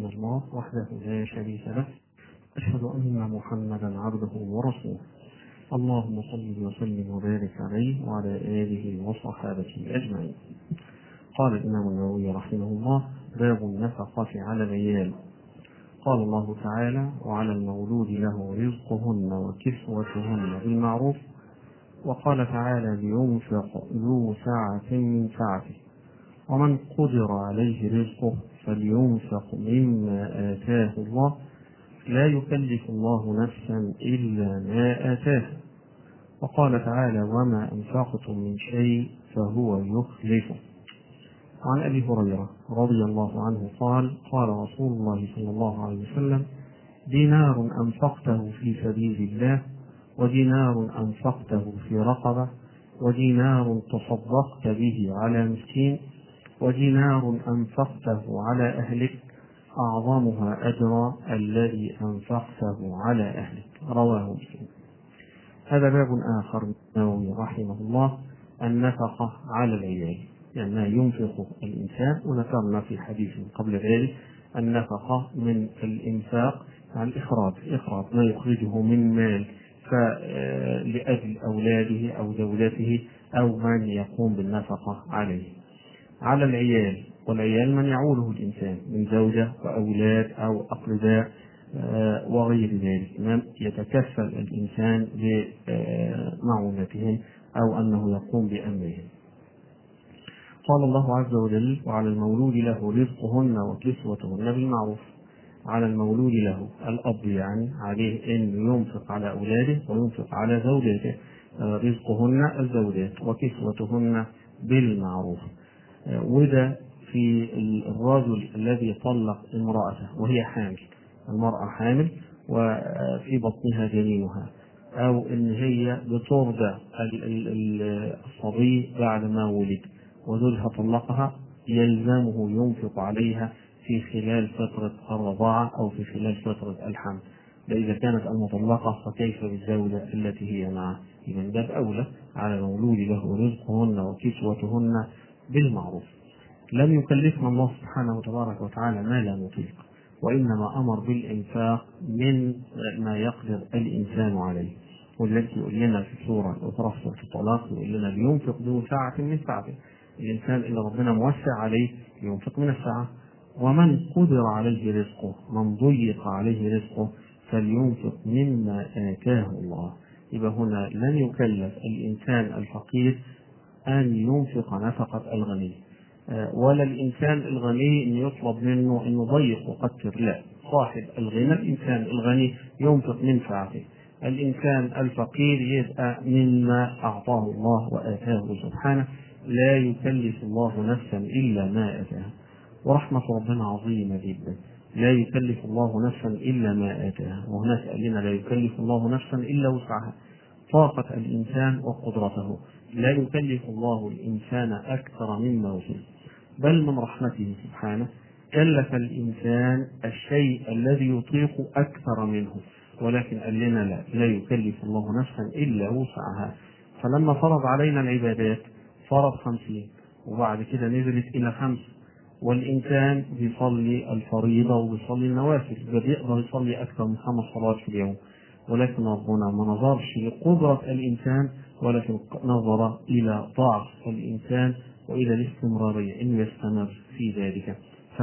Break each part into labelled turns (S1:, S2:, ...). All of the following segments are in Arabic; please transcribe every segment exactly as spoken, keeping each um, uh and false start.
S1: إلا الله وحده لا شريك له، أشهد أن محمدا عبده ورسوله. اللهم صل وسلم وبارك عليه وعلى آله وصحابته أجمعين. قال الإمام النووي رحمه الله: باب النفقة على العيال. قال الله تعالى: وعلى المولود له رزقهن وكسوتهن بالمعروف. وقال تعالى: لينفق ذو سعة من سعته، ومن قدر عليه رزقه فلينفق مما آتاه الله، لا يكلف الله نفسا إلا ما آتاه. وقال تعالى: وما أنفقتم من شيء فهو يخلفه. عن أبي هريرة رضي الله عنه قال: قال رسول الله صلى الله عليه وسلم: دينار أنفقته في سبيل الله، ودينار أنفقته في رقبة، ودينار تصدقت به على مسكين، ودينار أنفقته على أهلك، أعظمها أجرا الذي أنفقته على أهلك. رواه مسلم. هذا باب آخر من النووي رحمه الله: النفقة على العيال، يعني ما ينفق الإنسان. وذكرنا في حديث قبل ذلك النفقة من الإنفاق عن الإخراج، إخراج ما يخرجه من مال لأجل أولاده أو زوجته أو من يقوم بالنفقة عليه. على العيال، والعيال من يعوله الإنسان من زوجة وأولاد أو أقرباء وغير ذلك، من يتكفل الإنسان بمعونتهم أو أنه يقوم بأمرهم. قال الله عز وجل: وعلى المولود له رزقهن وكسوتهن بالمعروف. على المولود له، الأب يعني عليه أن ينفق على أولاده وينفق على زوجاته، رزقهن الزوجات وكسوتهن بالمعروف. وده في الرجل الذي طلق امرأته وهي حامل، المرأة حامل وفي بطنها جنينها، أو إن هي بترضع الصبي بعد ما ولد وزوجها طلقها، يلزمه ينفق عليها في خلال فترة الرضاعة أو في خلال فترة الحمل. إذا كانت المطلقة فكيف بالزوجة التي هي معه؟ إذن باب أولى على المولود له رزقهن وكسوتهن بالمعروف. لم يكلفنا الله سبحانه وتبارك وتعالى ما لا نطيق، وإنما أمر بالإنفاق من ما يقدر الإنسان عليه. والذي يقول لنا في سورة أخرى في سورة الطلاق يقول لنا: لينفق ذو سعة من سعته. الإنسان اللي ربنا موسع عليه ينفق من السعة. ومن قدر عليه رزقه، من ضيق عليه رزقه، فلينفق مما آتاه الله. يبقى هنا لن يكلف الإنسان الفقير أن ينفق نفقة الغني، ولا الإنسان الغني أن يطلب منه أن يضيق وقدر. لا، صاحب الغنى الإنسان الغني ينفق من سعته، الإنسان الفقير يبقى مما أعطاه الله وآتاه سبحانه. لا يكلف الله نفسا إلا ما آتاها. ورحمة ربنا عظيمة جدا، لا يكلف الله نفسا إلا ما آتاها. وهناك قال لنا: لا يكلف الله نفسا إلا وسعها، طاقة الإنسان وقدرته. لا يكلف الله الإنسان أكثر مما وسعه، بل من رحمته سبحانه كلف الإنسان الشيء الذي يطيق أكثر منه، ولكن قال لنا: لا, لا يكلف الله نفسا إلا وسعها. فلما فرض علينا العبادات فرض خمسين، وبعد كده نزلت إلى خمس، والإنسان بيصلي الفريضة وبيصلي النوافل، بيقدر يصلي أكثر من خمس صلوات في اليوم، ولكن ربنا ما نظرش لقدرة الإنسان، ولكن نظر إلى ضعف الإنسان وإلى الاستمرارية إنه يستمر في ذلك،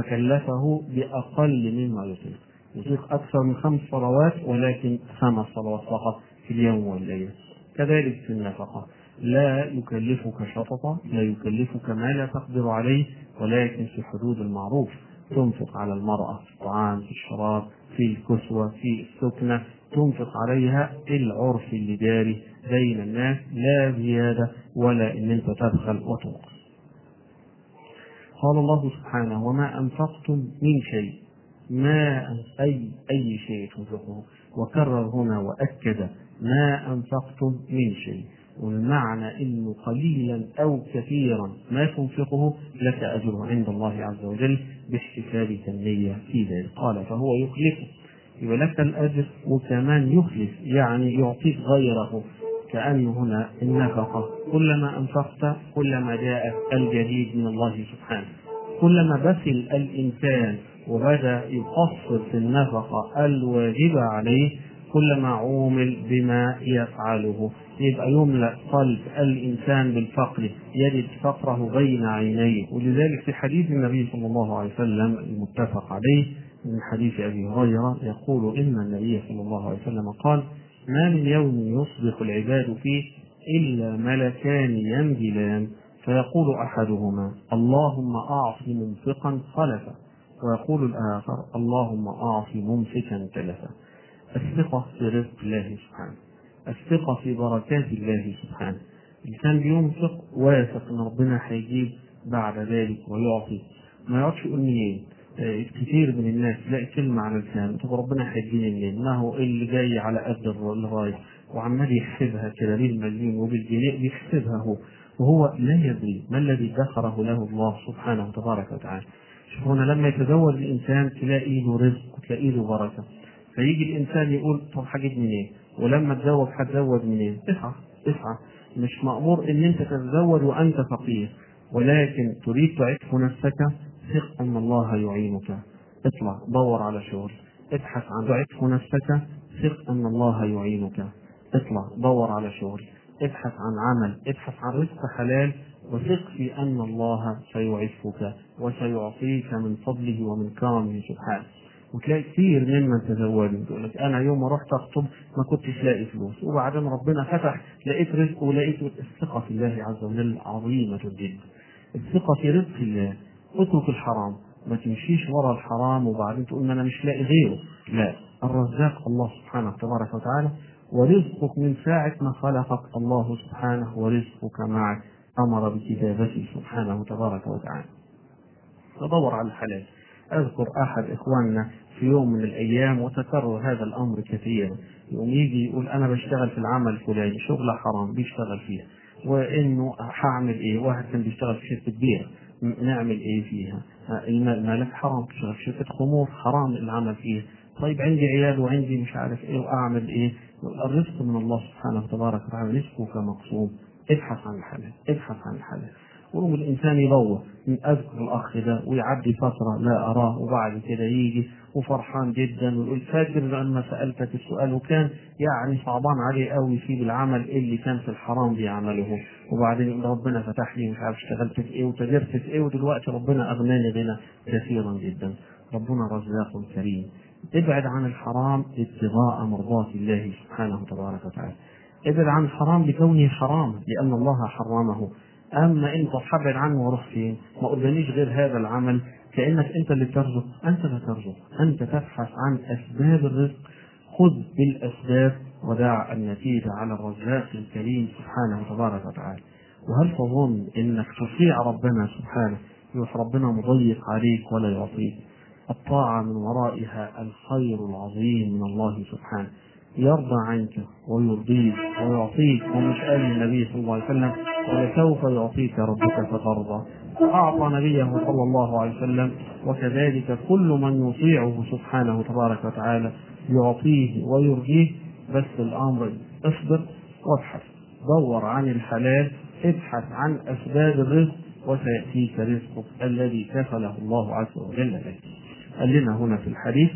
S1: فكلفه بأقل مما يطيق. يطيق أكثر من خمس صلوات ولكن خمس صلوات فقط في اليوم والليلة. كذلك في النفقة، لا يكلفك شططا، لا يكلفك ما لا تقدر عليه، ولكن في حدود المعروف. تنفق على المرأة في الطعام، في الشراب، في الكسوة، في السكنة، تنفق عليها العرف اللي جاري بين الناس، لا زيادة ولا إن أنت تبخل وتنقص. قال الله سبحانه: وما أنفقتم من شيء، ما أي أي شيء تنفقه. وكرر هنا وأكد: ما أنفقتم من شيء، والمعنى إنه قليلا أو كثيرا ما تنفقه لك أجر عند الله عز وجل باحتساب النية في ذلك. قال: فهو يخلفه، يبقى لك الأجر وكمان يخلف، يعني يعطيك غيره. كأنه هنا النفقة كلما أنفقت كلما جاء الجديد من الله سبحانه. كلما بخل الإنسان وبدأ يقصر في النفقة الواجبة عليه كلما عومل بما يفعله، يبقى يملأ قلب الإنسان بالفقر، يجد فقره بين عينيه. ولذلك في حديث النبي صلى الله عليه وسلم المتفق عليه من حديث أبي هريرة يقول إن النبي صلى الله عليه وسلم قال: ما من يوم يصبح العباد فيه إلا ملكان ينزلان فيقول أحدهما: اللهم أعط منفقا خلفا، ويقول الآخر: اللهم أعط ممسكا تلفا. الثقة في رزق الله سبحانه، الثقة في بركات الله سبحانه. الإنسان بينفق واثق إن ربنا هيجيب بعد ذلك ويعطي، ما يقعدش يقول منين. كثير من الناس تلاقي كلمة على لسانه: طب ربنا هيديني منين؟ ما هو اللي جاي على قد الرايح، وعمال يحسبها كده بالمليون وبالجنيه بيحسبها هو، وهو لا يدري ما الذي ذكره له الله سبحانه تبارك وتعالى. شوف هنا لما يتزوج الإنسان تلاقي له رزق وتلاقي له بركة، فيجي الإنسان يقول: طب هجيب منين؟ ولما تزوج هتزوج منين؟ اسعى اسعى. مش مأمور إن أنت تتزوج وأنت فقير، ولكن تريد تعف نفسك، ثق أن الله يعينك. اطلع دور على شغل، ابحث عن تعف نفسك، ثق أن الله يعينك. اطلع دور على شغل، ابحث عن عمل، ابحث عن رزق حلال، وثق في أن الله سيعفك وسيعطيك من فضله ومن كرمه سبحانه. وتلاقي كثير ممن تزوجوا يقول لك: انا يوم ما رحت اخطب ما كنتش لاقي فلوس، وبعدين ربنا فتح لقيت رزق ولقيت. الثقه في الله عز وجل عظيمه جدا. الثقه في رزق الله. اترك الحرام، ما تمشيش ورا الحرام وبعدين تقول ما انا مش لاقي غيره. لا، الرزاق الله سبحانه تبارك وتعالى، ورزقك من ساعه ما خلقك الله سبحانه، ورزقك معك امر بكتابته سبحانه تبارك وتعالى. تدور على الحلال. أذكر أحد إخواننا في يوم من الأيام، وتكرر هذا الأمر كثيرا، يقوم يجي يقول: أنا بشتغل في العمل الفلاني شغلة حرام بيشتغل فيها، وإنه هعمل إيه؟ واحد كان بيشتغل في شركة بيع، نعمل إيه فيها؟ المالك حرام، تشتغل في شركة خمور حرام العمل فيها. طيب عندي عيال وعندي مش عارف إيه وأعمل إيه؟ الرزق من الله سبحانه وتبارك وتعالى، رزقك مقسوم. ابحث عن الحلال، ابحث عن الحلال. ويقوم الإنسان يدور. من أذكر الأخ ده ويعدي فترة لا أراه، وبعد كده يجي وفرحان جدا ويقول: فاكر لما سألتك السؤال وكان يعني صعبان عليه قوي يسيب العمل اللي كان في الحرام بيعمله، وبعدين ربنا فتح لي مش عارف اشتغلت في إيه وتجرت في إيه، ودلوقتي ربنا أغناني غنى كثيرا جدا. ربنا رزاق كريم. ابعد عن الحرام ابتغاء مرضات الله سبحانه تبارك وتعالى. ابعد عن الحرام لكونه حرام لأن الله حرمه. أما أنت تحبد عنه وروح فين؟ ما قداميش غير هذا العمل، كأنك أنت اللي ترزق. أنت لا ترزق، أنت تبحث عن أسباب الرزق. خذ بالأسباب ودع النتيجة على الرزاق الكريم سبحانه تبارك وتعالى. وهل تظن أنك تطيع ربنا سبحانه يروح ربنا مضيق عليك ولا يعطيك؟ الطاعة من ورائها الخير العظيم من الله سبحانه، يرضى عنك ويرضيك ويعطيك. ومش قال النبي صلى الله عليه وسلم: ولسوف يعطيك ربك فترضى؟ أعطى نبيه صلى الله عليه وسلم، وكذلك كل من يطيعه سبحانه تبارك وتعالى يعطيه ويرضيه. بس الأمر اصبر وابحث، دور عن الحلال، ابحث عن أسباب الرزق، وسيأتيك رزقك الذي كفله الله عز وجل لك. قال لنا هنا في الحديث: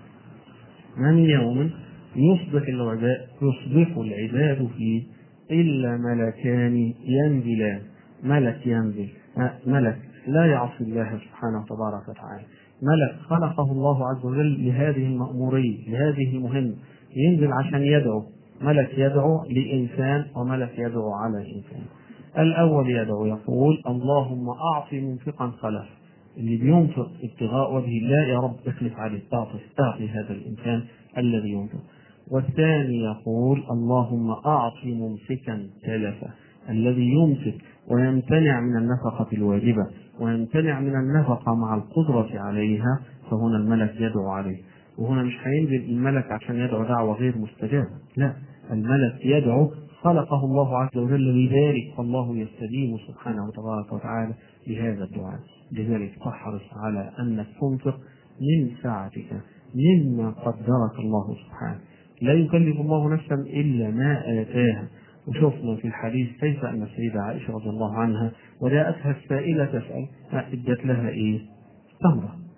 S1: ما من يوم يصبح العباد يصبح العباد فيه إلا ملكان ينزلان. ملك ينزل، ملك لا يعصي الله سبحانه تبارك وتعالى، ملك خلقه الله عز وجل لهذه المأمورية، لهذه المهمة، ينزل عشان يدعو. ملك يدعو لإنسان وملك يدعو على إنسان. الأول يدعو يقول: اللهم أعط منفقا خلف، اللي بينفق ابتغاء وجه الله يا رب اخلف عليه، اعطي اعطي هذا الإنسان الذي ينفق. والثاني يقول: اللهم أعط ممسكا تلفا، الذي يمسك ويمتنع من النفقة الواجبة ويمتنع من النفقة مع القدرة عليها، فهنا الملك يدعو عليه. وهنا مش هينزل الملك عشان يدعو دعوة غير مستجابة، لا، الملك يدعو، خلقه الله عز وجل لذلك، فالله يستجيب سبحانه وتبارك وتعالى لهذا الدعاء. لذلك تحرص على أنك تنفق من ساعتك مما قدرك الله سبحانه. لا يكلف الله نفسا إلا ما آتاها. وشوفنا في الحديث كيف أن السيدة عائشة رضي الله عنها وجاءتها السائلة تسأل، ادت لها إيه؟ تمرة.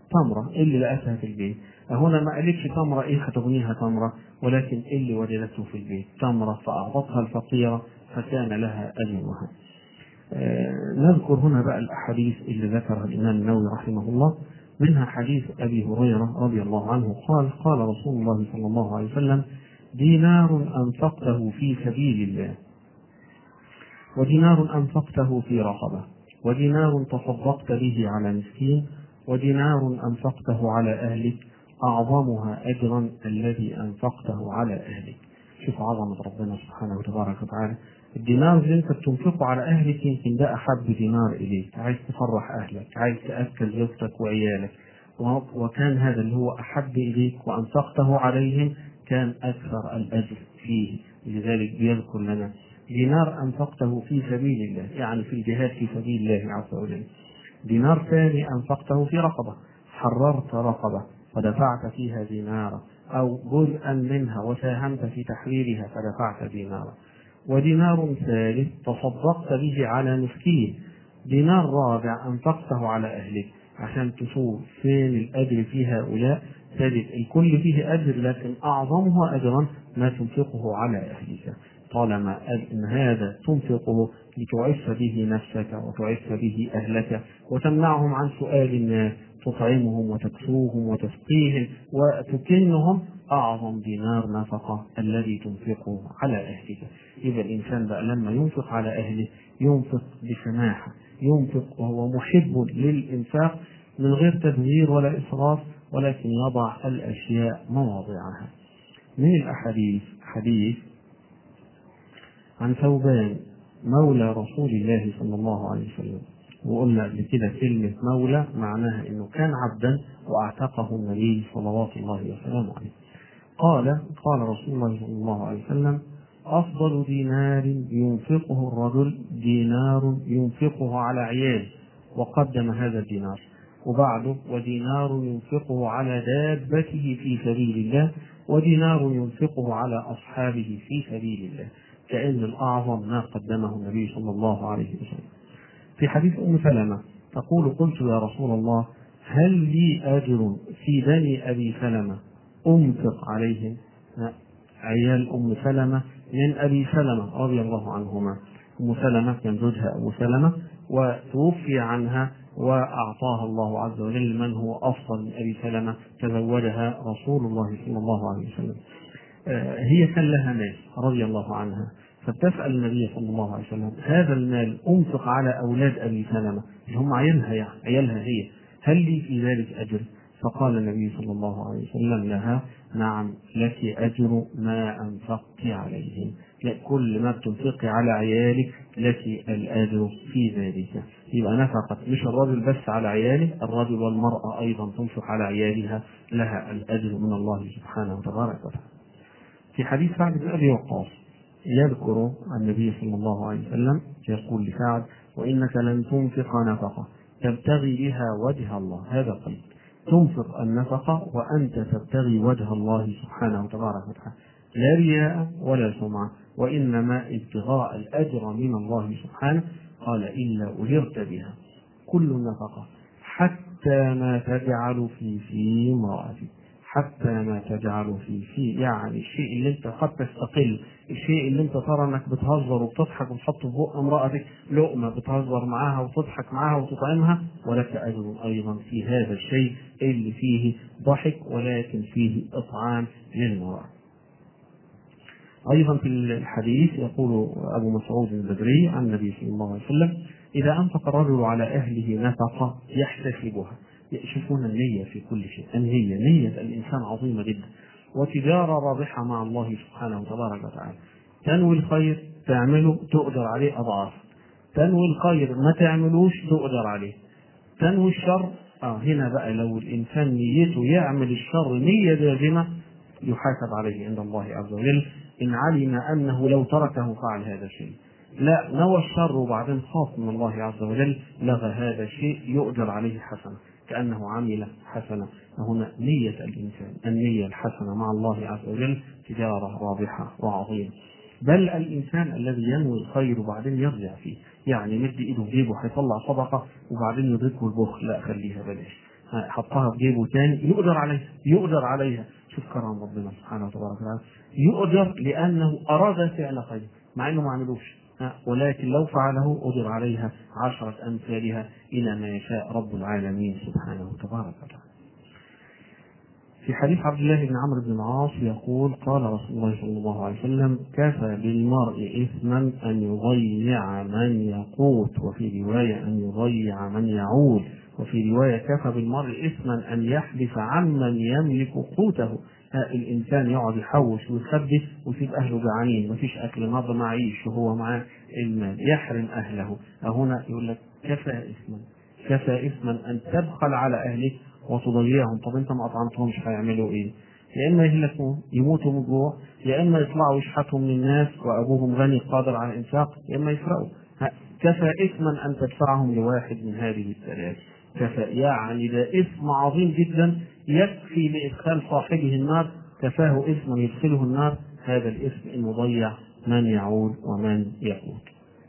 S1: تمرة اللي لقتها في البيت. هنا ما قالتش تمرة إيه هتغنيها تمرة، ولكن اللي وجدته في البيت تمرة فأعطتها الفقيرة فكان لها أجرها. آه نذكر هنا بقى الأحاديث اللي ذكرها الإمام النووي رحمه الله. منها حديث أبي هريرة رضي الله عنه قال قال رسول الله صلى الله عليه وسلم: دينار أنفقته في سبيل الله، ودينار أنفقته في رقبة، ودينار تصدقت به على مسكين، ودينار أنفقته على أهلك أعظمها أجرا الذي أنفقته على أهلك. شوف عظمة ربنا سبحانه وتبارك وتعالى. الدينار اللي انت بتنفقه على أهلك يمكن ده أحب دينار إليك، عايز تفرح أهلك، عايز تأكل زوجتك وعيالك، وكان هذا اللي هو أحب إليك وأنفقته عليهم كان أكثر الأجر فيه. لذلك بيذكر لنا دينار أنفقته في سبيل الله، يعني في الجهاد في سبيل الله عز وجل. دينار ثاني أنفقته في رقبة، حررت رقبة فدفعت فيها دينارا، أو جزءا منها وساهمت في تحريرها فدفعت دينارا. ودينار ثالث تصدقت به على مسكين. دينار رابع أنفقته على أهلك، عشان تشوف فين الأجر في هؤلاء، تجد الكل فيه أجر لكن أعظمها أجرا ما تنفقه على أهلك، طالما أن هذا تنفقه لتعف به نفسك وتعف به أهلك وتمنعهم عن سؤال الناس، تطعمهم وتكسوهم وتسقيهم وتكنهم، أعظم دينار نفقة الذي تنفقه على أهلك. إذا الإنسان بقى لما ينفق على أهله ينفق بسماحة، ينفق وهو محب للإنفاق من غير تبذير ولا إسراف، ولكن يضع الأشياء مواضعها. من الأحاديث حديث عن ثوبان مولى رسول الله صلى الله عليه وسلم، وقلنا قبل كده كلمة مولى معناها إنه كان عبدا وأعتقه النبي صلوات الله وسلامه عليه. قال قال رسول الله صلى الله عليه وسلم: أفضل دينار ينفقه الرجل دينار ينفقه على عياله، وقدم هذا الدينار، وبعده ودينار ينفقه على دابته في سبيل الله، ودينار ينفقه على أصحابه في سبيل الله، كأن الأعظم ما قدمه النبي صلى الله عليه وسلم. في حديث أم سلمة تقول: قلت يا رسول الله هل لي أجر في بني أبي سلمة أنفق عليهم؟ عيال أم سلمة من أبي سلمة رضي الله عنهما. أم سلمة كان زوجها أبو سلمة وتوفي عنها وأعطاها الله عز وجل من هو أفضل من أبي سلمة، تزوجها رسول الله صلى الله عليه وسلم. هي كان لها مال رضي الله عنها، فتسأل النبي صلى الله عليه وسلم: هذا المال أنفق على أولاد أبي سلمة اللي هم عيالها، يعني عيالها هي، هل لي في ذلك أجر؟ فقال النبي صلى الله عليه وسلم لها: نعم لك أجر ما أنفقت عليهم، كل ما بتنفقي على عيالك لك الأجر في ذلك. يبقى نفقت مش الرجل بس على عياله، الرجل والمرأة أيضا تنفق على عيالها، لها الأجر من الله سبحانه وتبارك وتعالى. في حديث سعد بن أبي وقاص يذكر النبي صلى الله عليه وسلم يقول لسعد: وإنك لن تنفق نفقة تبتغي بها وجه الله، هذا قيد، تنفق النفقة وأنت تبتغي وجه الله سبحانه وتبارك وتعالى، لا رياء ولا سمعة، وإنما ابتغاء الأجر من الله سبحانه. قال: إلا أجرت بها كل النفقة حتى ما تجعل في في امرأتك، حتى ما تجعل في في يعني الشيء اللي انت قد تستقل، الشيء اللي انت ترى انك بتهزر وبتضحك وتحطه في بق امرأتك، لقمة بتهزر معاها وتضحك معاها وتطعمها، ولك أجر أيضا في هذا الشيء اللي فيه ضحك ولكن فيه إطعام للمرأة. أيضا في الحديث يقول أبو مسعود البدري عن النبي صلى الله عليه وسلم: إذا أنفق الرجل على أهله نفقة يحتسبها. يشوفون النية في كل شيء، النية نية الإنسان عظيمة جدا، وتجارة رابحة مع الله سبحانه وتبارك وتعالى. تنوي الخير تعمله تؤجر عليه أضعاف، تنوي الخير ما تعملوش تؤجر عليه، تنوي الشر آه هنا بقى لو الإنسان نيته يعمل الشر نية جازمة يحاسب عليه عند الله عز وجل إن علم أنه لو تركه فعل هذا الشيء. لا، نوى الشر وبعدين خاف من الله عز وجل لغى هذا الشيء يؤجر عليه حسنة كأنه عمل حسنة. فهنا نية الإنسان النية الحسنة مع الله عز وجل تجارة رابحة وعظيمة. بل الإنسان الذي ينوي الخير وبعدين يرجع فيه، يعني مد إيده في جيبه هيطلع صدقة وبعدين يضيفه البخل، لا خليها بلاش، حطها في جيبه تاني يقدر عليها يقدر عليها شوف كرم ربنا سبحانه وتبارك وتعالى، يقدر لأنه أراد فعل خير مع أنه ما عملوش، ولكن لو فعله قدر عليها عشرة أمثالها إلى ما يشاء رب العالمين سبحانه وتبارك وتعالى. في حديث عبد الله بن عمرو بن العاص يقول قال رسول الله صلى الله عليه وسلم كفى بالمرء إثما أن يضيع من يقوت، وفي رواية أن يضيع من يعول، وفي رواية كفى بالمرء إثما أن يحبس عمن يملك قوته. الإنسان يقعد يحوش ويخبي ويسيب أهله جعانين مفيش أكل نظر معيش وهو معاه المال يحرم أهله. هنا يقول لك كفى إثما كفى إثما أن تبخل على أهلك وتضيعهم. طب انت ما اطعمتهمش هيعملوا ايه؟ يا اما يهلكوا يموتوا من جوع، يا اما يطلعوا يشحتوا من الناس وابوهم غني قادر على الانفاق، يا اما يسرقوا. كفى اثما ان تدفعهم لواحد من هذه الثلاث. كفى يعني ده اثم عظيم جدا يكفي لادخال صاحبه النار، كفاه اثما يدخله النار هذا الاثم ان يضيع من يعود ومن يقود.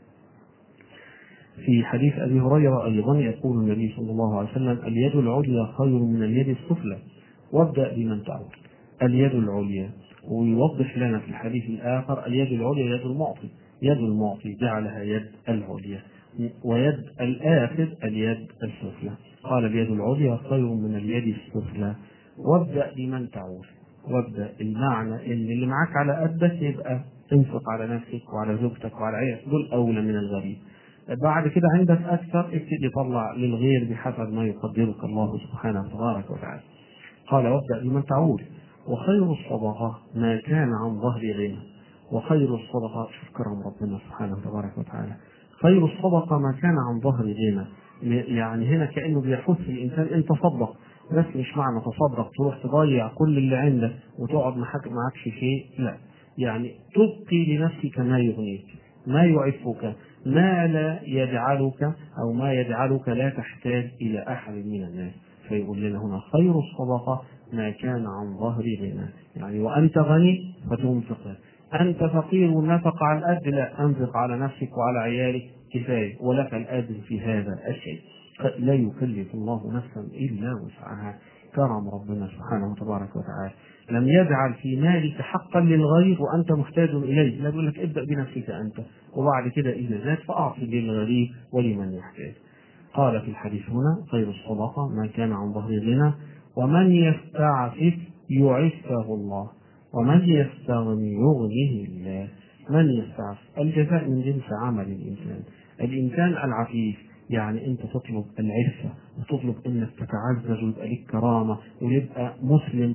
S1: في حديث أبي هريرة أيضا يقول النبي صلى الله عليه وسلم اليد العليا خير من اليد السفلى وابدأ بمن تعود. اليد العليا، ويوضح لنا في الحديث الآخر اليد العليا يد المعطي، يد المعطي جعلها يد العليا، ويد الآخذ اليد السفلى. قال اليد العليا خير من اليد السفلى وابدأ بمن تعود. وابدأ المعنى ان اللي معاك على قدك يبقى انفق على نفسك وعلى زوجتك وعلى عيالك، دول أولى من الغريب. بعد كده عندك أكثر ابتدي طلع للغير بحسب ما يقدرك الله سبحانه وتبارك وتعالى. قال وابدأ بمن تعود. وخير الصدقة ما كان عن ظهر غنى. وخير الصدقة شوف كرم ربنا سبحانه وتبارك وتعالى، خير الصدقة ما كان عن ظهر غنى. يعني هنا كأنه بيحث الإنسان أن تصدق، بس مش معنى تصدق تروح تضيع كل اللي عندك وتقعد معكش شيء، لا، يعني تبقي لنفسك ما يغنيك ما يعفك ما لا يجعلك أو ما يجعلك لا تحتاج إلى أحد من الناس. فيقول لنا هنا خير الصدقة ما كان عن ظهر غنى، يعني وأنت غني فتنفق، أنت فقير والنفق على القد لا، أنفق على نفسك وعلى عيالك كفاية ولك الأجر في هذا الشيء. لا يكلف الله نفسا إلا وسعها. كرم ربنا سبحانه وتبارك وتعالى لم يجعل في مالك حقا للغير وأنت محتاج إليه، لا يقول لك ابدأ بنفسك أنت وبعد كده إذا زاد فأعطي للغريب ولمن يحتاج. قال في الحديث هنا خير الصدقة ما كان عن ظهر غنى ومن يستعفف يعفه الله ومن يستغني يغنيه الله. من يستعفف الجزاء من جنس عمل الإنسان. الإنسان العفيف يعني انت تطلب العفة وتطلب انك تتعزز ويبقى لك كرامة ويبقى مسلم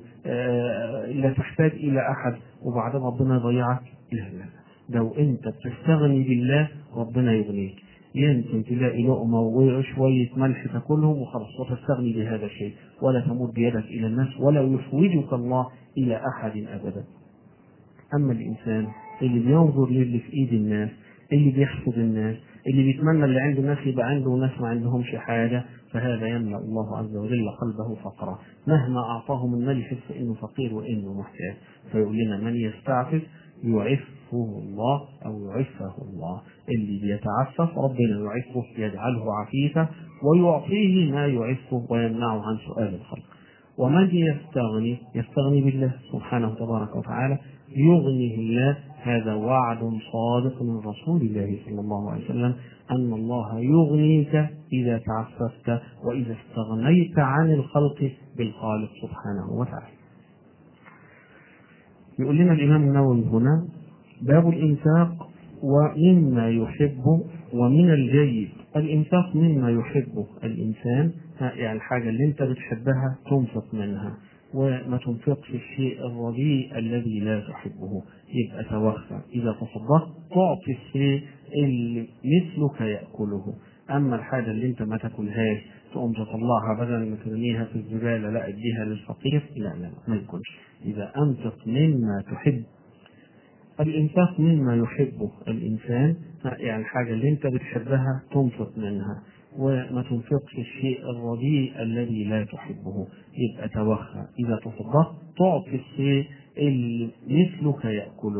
S1: آه لا تحتاج الى احد وبعدين ربنا يضيعك. لا لا، لو انت بتستغني بالله ربنا يغنيك. يمكن تلاقي لقمة وشوية ملح تاكلهم وخلاص وتستغني بهذا الشيء ولا تمد بيدك الى الناس ولا يفوجك الله الى احد ابدا. اما الانسان اللي بينظر للي في ايد الناس، اللي بيحسد الناس، اللي بيتمنى اللي عنده ناس يبقى عنده وناس ما عندهمش حاجة، فهذا يملأ الله عز وجل قلبه فقرا. مهما أعطاه من مال يحس إنه فقير وإنه محتاج. فيقول لنا من يستعفف يعفه الله أو يعفه الله. اللي بيتعفف ربنا يعفه يجعله عفيفا ويعطيه ما يعفه ويمنعه عن سؤال الخلق. ومن يستغني يستغني بالله سبحانه وتبارك وتعالى يغنيه الله. هذا وعد صادق من رسول الله صلى الله عليه وسلم أن الله يغنيك إذا تعففت وإذا استغنيت عن الخلق بالخالق سبحانه وتعالى. يقول لنا الإمام النووي هنا باب الإنفاق ومما يحب ومن الجيد. الإنفاق مما يحبه الإنسان، يعني الحاجة اللي أنت بتحبها تنفق منها وما تنفقش الشيء الرديء الذي لا تحبه. يبقى توخى إذا تصدقت تعطي الشيء اللي مثلك يأكله. أما الحاجة اللي أنت ما تاكلهاش تقوم تطلعها بدل ما ترميها في الزبالة لا اديها للفقير، لا لا ما يكونش. إذا أنفق مما تحب. الإنفاق مما يحبه الإنسان، يعني الحاجة اللي أنت بتحبها تنفق منها وما تنفقش الشيء الرديء الذي لا تحبه. يبقى توخى إذا تصدقت تعطي الشيء اللي مثلك يأكله.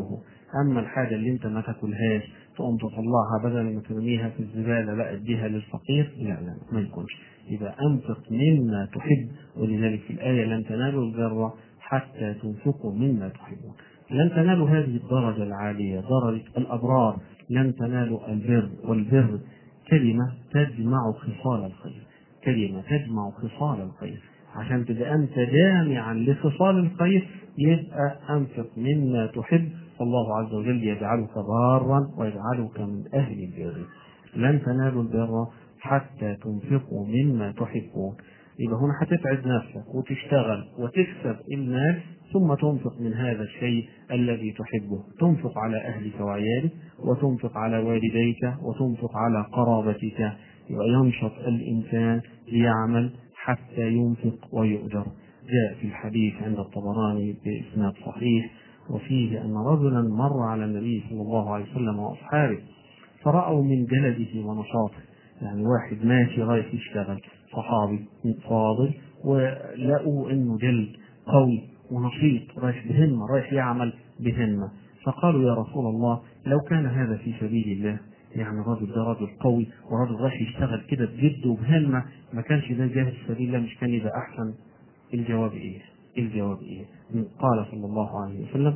S1: اما الحاجه اللي انت ما تاكلهاش تقوم تطلعها بدل ما ترميها في الزباله لا اديها للفقير، لا لا ما يكونش. يبقى انفق مما تحب، ولذلك في الايه لن تنالوا البر حتى تنفقوا مما تحبون. لن تنالوا هذه الدرجه العاليه، درجه الابرار، لن تنالوا البر. والبر كلمه تجمع خصال الخير، كلمه تجمع خصال الخير. عشان تبقى أنت جامعا لخصال الخير يبقى أنفق مما تحب، فالله عز وجل يجعلك بارا ويجعلك من أهل البر. لن تنالوا البر حتى تنفقوا مما تحبون. يبقى هنا هتتعب نفسك وتشتغل وتكسب المال ثم تنفق من هذا الشيء الذي تحبه، تنفق على أهلك وعيالك، وتنفق على والديك، وتنفق على قرابتك. يبقى ينشط الإنسان ليعمل حتى ينفق ويؤجر. جاء في الحديث عند الطبراني بإسناد صحيح وفيه أن رجلا مر على النبي صلى الله عليه وسلم وأصحابه فرأوا من جلده ونشاطه، يعني واحد ماشي رايح يشتغل صحابي فاضل، ولقوا انه جلد قوي ونشيط رايح بهمة، رايح يعمل بهمة، فقالوا يا رسول الله لو كان هذا في سبيل الله، يعني الرجل ده رجل قوي ورجل رايح يشتغل كده بجد وبهمة، ما كانش ده جاهز في سبيل الله، مش كان يبقى أحسن؟ الجواب إيه؟ الجواب إيه؟ قال صلى الله عليه وسلم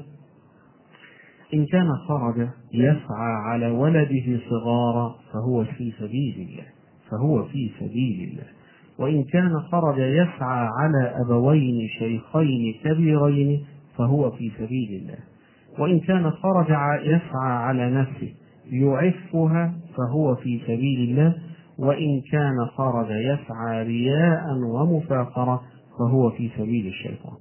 S1: إن كان خرج يسعى على ولده صغارا فهو في سبيل الله، فهو في سبيل الله. وإن كان خرج يسعى على أبوين شيخين كبيرين فهو في سبيل الله. وإن كان خرج يسعى على نفسه يعفها فهو في سبيل الله. وإن كان خرج يسعى رياء ومفاخرة فهو في سبيل الشيطان.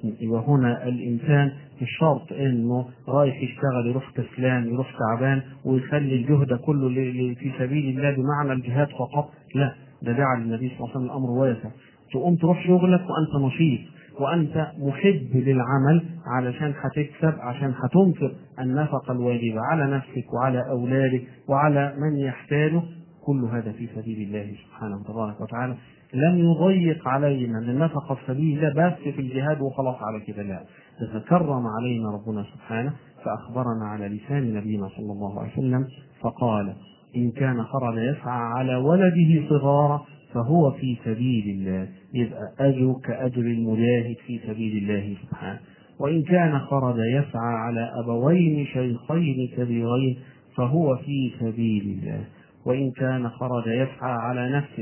S1: وهنا الإنسان مش شرط إنه رايح يشتغل يروح كسلان يروح تعبان ويخلي الجهد كله في سبيل الله بمعنى الجهاد فقط، لا، ده جعل النبي صلى الله عليه وسلم الأمر واسع. تقوم تروح شغلك وأنت نشيط وأنت محب للعمل علشان هتكسب، عشان هتنفق النفقة الواجبة على نفسك وعلى أولادك وعلى من يحتاجه، كل هذا في سبيل الله سبحانه تبارك وتعالى. لم يضيق علينا النفقة في سبيل الله بس في الجهاد وخلاص على كده، لا، تكرم علينا ربنا سبحانه فأخبرنا على لسان نبينا صلى الله عليه وسلم فقال إن كان خرج يسعى على ولده صغارا فهو في سبيل الله، يبقى أجر كأجر المجاهد في سبيل الله سبحانه. وإن كان خرج يسعى على أبوين شيخين كبيرين فهو في سبيل الله. وإن كان خرج يسعى على نفسه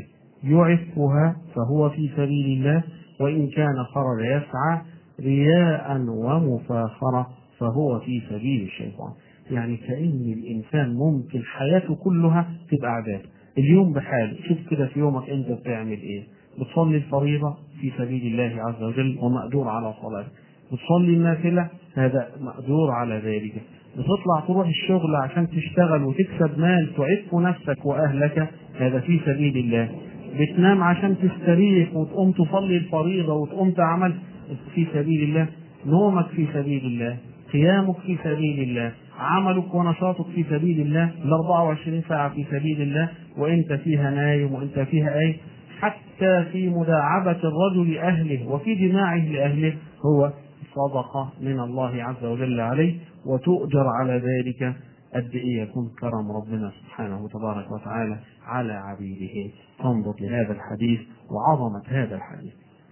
S1: يعفها فهو في سبيل الله. وإن كان خرج يسعى رياء ومفاخرة فهو في سبيل الشيطان. يعني كأن الإنسان ممكن حياته كلها تبقى عبادة، اليوم بحاله. شوف كده في يومك أنت بتعمل إيه؟ بتصلي الفريضة في سبيل الله عز وجل ومقدور على صلاته، بتصلي النافلة هذا مقدور على ذلك، بتطلع تروح الشغل عشان تشتغل وتكسب مال تعف نفسك وأهلك هذا في سبيل الله، بتنام عشان تستريح وتقوم تصلي الفريضة وتقوم تعمل في سبيل الله، نومك في سبيل الله، قيامك في سبيل الله، عملك ونشاطك في سبيل الله، الأربعة وعشرين ساعة في سبيل الله، وإنت فيها نايم وإنت فيها أي، حتى في مداعبة الرجل لأهله وفي جماعه لأهله هو صدقة من الله عز وجل عليه، وتؤجر على ذلك. قد إيه يكون كرم ربنا سبحانه تبارك وتعالى على عبيده. فانظر لهذا الحديث وعظمة هذا الحديث.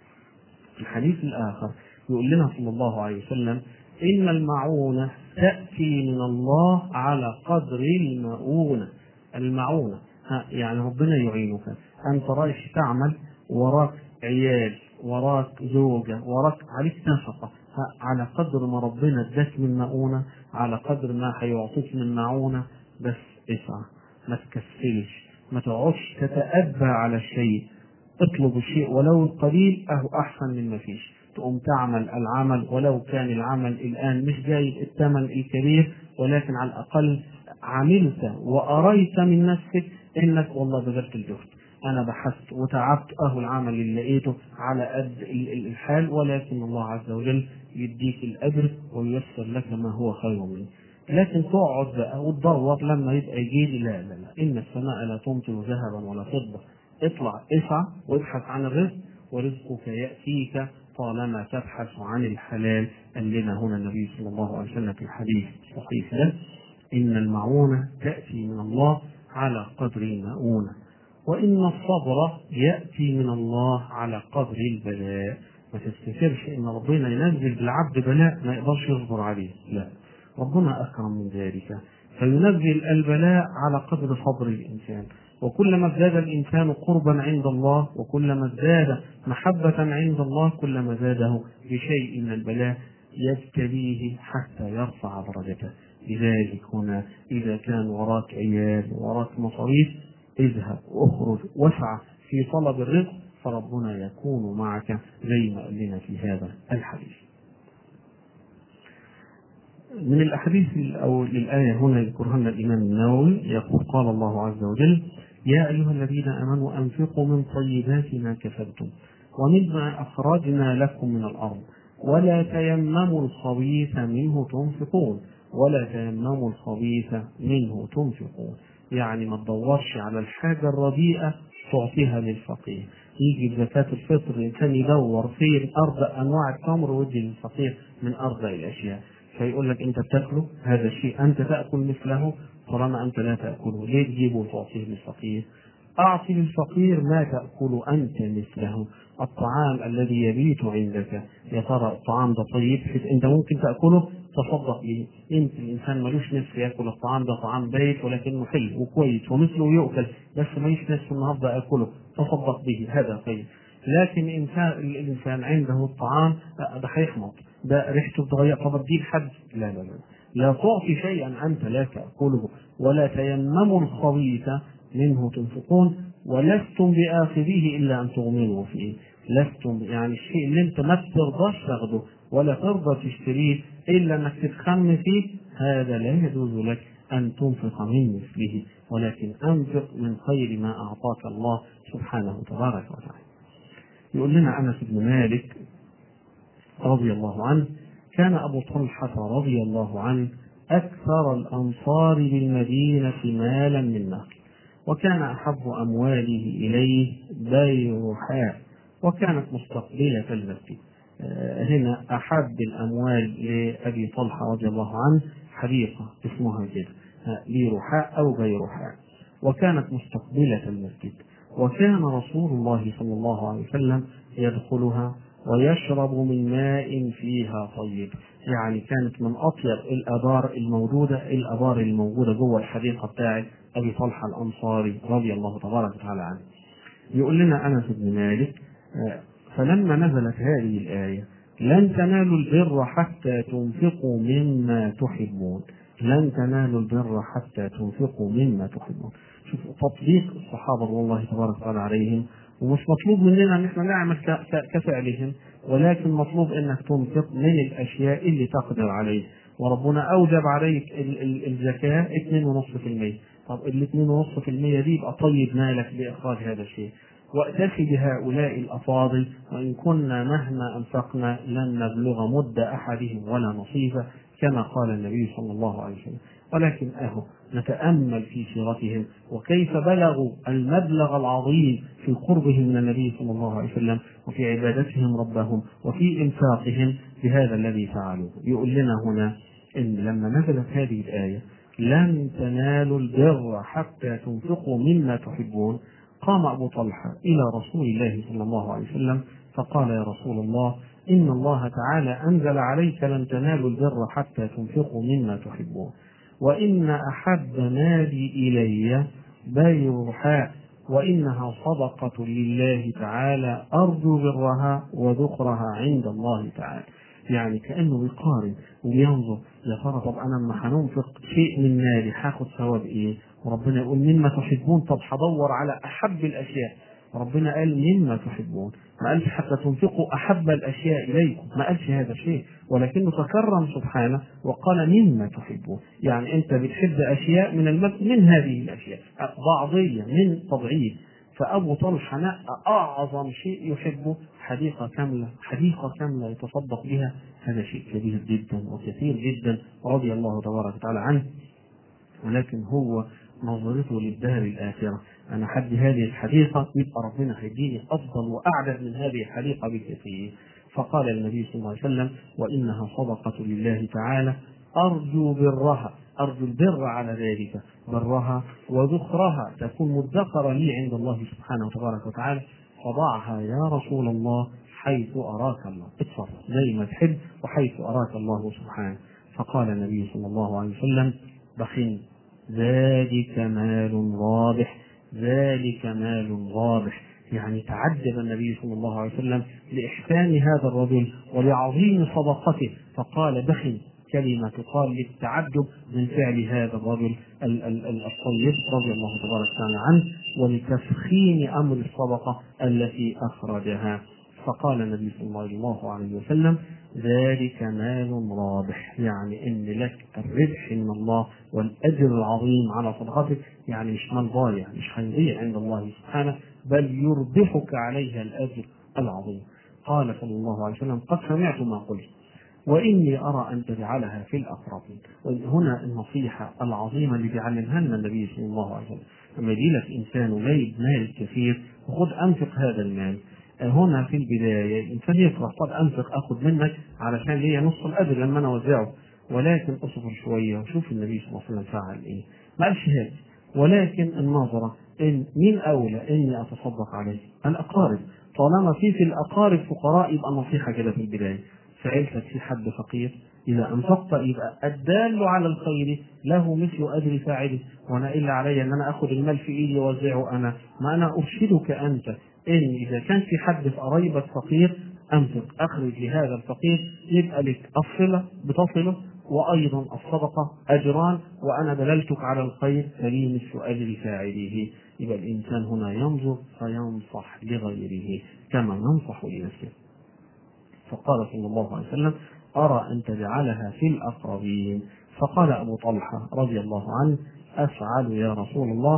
S1: الحديث الآخر يقول لنا صلى الله عليه وسلم إن المعونة تأتي من الله على قدر المؤونة. المعونة يعني ربنا يعينك، أنت رايح تعمل وراك عيال وراك زوجة وراك عليك نفقة، على قدر ما ربنا اداك من مؤونة على قدر ما هيعطيك من معونة، بس اسعى، ما تكسلش، ما تقعدش تتأبى على الشيء، اطلب الشيء ولو القليل أهو أحسن من ما فيش، تقوم تعمل العمل ولو كان العمل الآن مش جاي الثمن الكبير، ولكن على الأقل عملت وأريت من نفسك إنك والله بذلت الجهد، أنا بحثت وتعبت أهو العمل اللي لقيته على قد الحال، ولكن الله عز وجل يديك الأجر وييسر لك ما هو خير منه. لكن تقعد بقى وتدور لما يبقى يجي لا لا لا، إن السماء لا تمطر ذهبا ولا فضة، اطلع اسعى وابحث عن الرزق ورزقك يأتيك طالما تبحث عن الحلال. قال لنا هنا النبي صلى الله عليه وسلم في الحديث الصحيح ده: إن المعونة تأتي من الله على قدر المؤونة، وإن الصبر يأتي من الله على قدر البلاء. ما تفتكرش إن ربنا ينزل بالعبد بلاء ما يقدرش يصبر عليه، لا، ربنا أكرم من ذلك، فينزل البلاء على قدر صبر الإنسان. وكلما ازداد الإنسان قربا عند الله وكلما ازداد محبة عند الله كلما زاده بشيء من البلاء يبتليه حتى يرفع درجته. لذلك هنا إذا كان وراك عيال وراك مصاريف اذهب واخرج واسعى في طلب الرزق، فربنا يكون معك زي ما قال لنا في هذا الحديث. من الأحاديث أو للآية هنا يذكرها الإمام النووي يقول: قال الله عز وجل: يا أيها الذين آمنوا أنفقوا من طيبات ما كسبتم ومما أخرجنا لكم من الأرض ولا تيمموا الخبيث منه تنفقون ولا تيمموا الخبيث منه تنفقون. يعني ما تدورش على الحاجة الرديئة تعطيها للفقير. يجي بزكاة الفطر الإنسان يدور في أرض أنواع التمر ويدي للفقير من أرض الأشياء، فيقول لك أنت بتأكله هذا الشيء أنت تأكل مثله، طالما أنت لا تأكله ليه تجيبه وتعطيه للفقير؟ أعطي للفقير ما تأكل أنت مثله. الطعام الذي يبيت عندك يا ترى الطعام ده طيب بحيث أنت ممكن تأكله؟ تصدق به. أنت الإنسان ملوش نفس يأكل الطعام ده، طعام بيت ولكنه حلو وكويس ومثله يؤكل، بس ملوش نفس النهارده أكله، تصدق به، هذا طيب. لكن إنسان الإنسان عنده الطعام ده هيحمض، ده ريحته بتغير، طب اديه لحد؟ لا لا لا لا تعطي شيئا أنت لا تأكله. ولا تيمموا الخبيث منه تنفقون ولستم بآخذيه إلا أن تغمضوا فيه. لستم يعني الشيء اللي أنت ما بترضاش تاخده ولا ترضى تشتريه إلا أنك تتخم فيه، هذا لا يجوز لك أن تنفق من مثله، ولكن أنفق من خير ما أعطاك الله سبحانه تبارك وتعالى. يقول لنا أنس بن مالك رضي الله عنه: كان أبو طلحة رضي الله عنه أكثر الأنصار بالمدينة مالا من نخل، وكان أحب أمواله إليه بيرحاء، وكانت مستقبلة المسجد. هنا أحب الأموال لأبي طلحة رضي الله عنه حديقة اسمها كده بيرحاء أو بيرحاء، وكانت مستقبلة المسجد، وكان رسول الله صلى الله عليه وسلم يدخلها ويشرب من ماء فيها طيب. يعني كانت من أطيب الآبار الموجودة الآبار الموجودة جوه الحديقة بتاعت أبي طلحة الأنصاري رضي الله تبارك وتعالى عنه. يقول لنا أنس بن مالك: فلما نزلت هذه الآية لن تنالوا البر حتى تنفقوا مما تحبون، لن تنالوا البر حتى تنفقوا مما تحبون. شوفوا تطبيق الصحابة والله تبارك وتعالى عليهم، ومش مطلوب مننا ان احنا نعمل كفعلهم، ولكن مطلوب انك تنفق من الاشياء اللي تقدر عليه. وربنا اوجب عليك الزكاة اثنين ونص في المية. طب ال اثنين ونص في المية دي يبقى طيب مالك باخراج هذا الشيء. وأتفي بهؤلاء الأفاضل، وإن كنا مهما أنفقنا لن نبلغ مد أحدهم ولا نصيبه كما قال النبي صلى الله عليه وسلم. ولكن أهو نتأمل في سيرتهم وكيف بلغوا المبلغ العظيم في قربهم من النبي صلى الله عليه وسلم وفي عبادتهم ربهم وفي إنفاقهم بهذا الذي فعلوه. يقول لنا هنا إن لما نزلت هذه الآية لن تنالوا البر حتى تنفقوا مما تحبون، قام أبو طلحة إلى رسول الله صلى الله عليه وسلم فقال: يا رسول الله، إن الله تعالى أنزل عليك لن تنالوا البر حتى تنفقوا مما تحبون، وإن أحب مالي إلي بيرحاء، وإنها صدقة لله تعالى أرجو برها وذكرها عند الله تعالى. يعني كأنه يقارن وينظر يا ترى طب أنا لما هننفق شيء من مالي هاخد ثواب إيه؟ وربنا يقول مما تحبون، طب هدور على أحب الأشياء. ربنا قال مما تحبون، ما قالش حتى تنفقوا أحب الأشياء إليكم، ما قالش هذا الشيء، ولكنه تكرم سبحانه وقال مما تحبون. يعني أنت بتحب أشياء من المال من هذه الأشياء بعضية من تضعيف. فأبو طلحة نقى أعظم شيء يحبه حديقة كاملة، حديقة كاملة يتصدق بها، هذا شيء كبير جدا وكثير جدا رضي الله تبارك وتعالى عنه. ولكن هو نظرته للدار الآخرة، أنا حد هذه الحديقة يبقى ربنا هيديني أفضل وأعدل من هذه الحديقة بكثير. فقال النبي صلى الله عليه وسلم: وإنها صدقة لله تعالى أرجو برها، أرجو البر على ذلك، برها وذخرها تكون مدخرة لي عند الله سبحانه وتبارك وتعالى، فضعها يا رسول الله حيث أراك الله، اتصرف زي ما تحب وحيث أراك الله سبحانه. فقال النبي صلى الله عليه وسلم: بخن، ذلك مال رابح، ذلك مال رابح. يعني تعجب النبي صلى الله عليه وسلم لإحسان هذا الرجل ولعظيم صدقته، فقال: بخن، كلمة تقال للتعجب من فعل هذا الرجل الطيب رضي الله تبارك وتعالى عنه، ولتفخيم أمر الصدقة التي أخرجها. فقال النبي صلى الله عليه وسلم: ذلك مال رابح، يعني إن لك الربح من الله والأجر العظيم على صدقتك، يعني مش مال ضايع، مش هيضيع عند الله سبحانه، بل يربحك عليها الأجر العظيم. قال صلى الله عليه وسلم: قد سمعت ما قلت وإني أرى أن تجعلها في الأقربين. وهنا النصيحة العظيمة اللي بيعلمها لنا النبي صلى الله عليه وسلم: لما يجي لك إنسان لاقي مال كثير وخذ أنفق هذا المال. هنا في البداية الإنسان يفرح، طب أنفق أخذ منك علشان ليا نصف الأجر لما أنا أوزعه، ولكن أصبر شوية وشوف النبي صلى الله عليه وسلم فعل إيه. ما قالش هذا، ولكن النظرة إن مين أولى إني أتصدق عليه؟ الأقارب. طالما في في الأقارب فقراء يبقى نصيحة كده في البداية: فعلتك في حد فقير إذا أنفقت يبقى الدال على الخير له مثل أجر فاعله، وأنا إلا علي أن أنا أخذ المال في إيدي وأوزعه أنا، ما أنا أرشدك أنت إن إذا كان في حد في قريبك فقير أنفق، أخرج لهذا الفقير، يبقى لك الصلة بتصله وأيضا الصدقة أجران، وأنا دللتك على الخير فلي مثل أجر فاعله. يبقى الإنسان هنا ينظر فينصح لغيره كما ينصح لنفسه. فقال صلى الله عليه وسلم: أرى أن تجعلها في الأقربين. فقال أبو طلحة رضي الله عنه: أفعل يا رسول الله.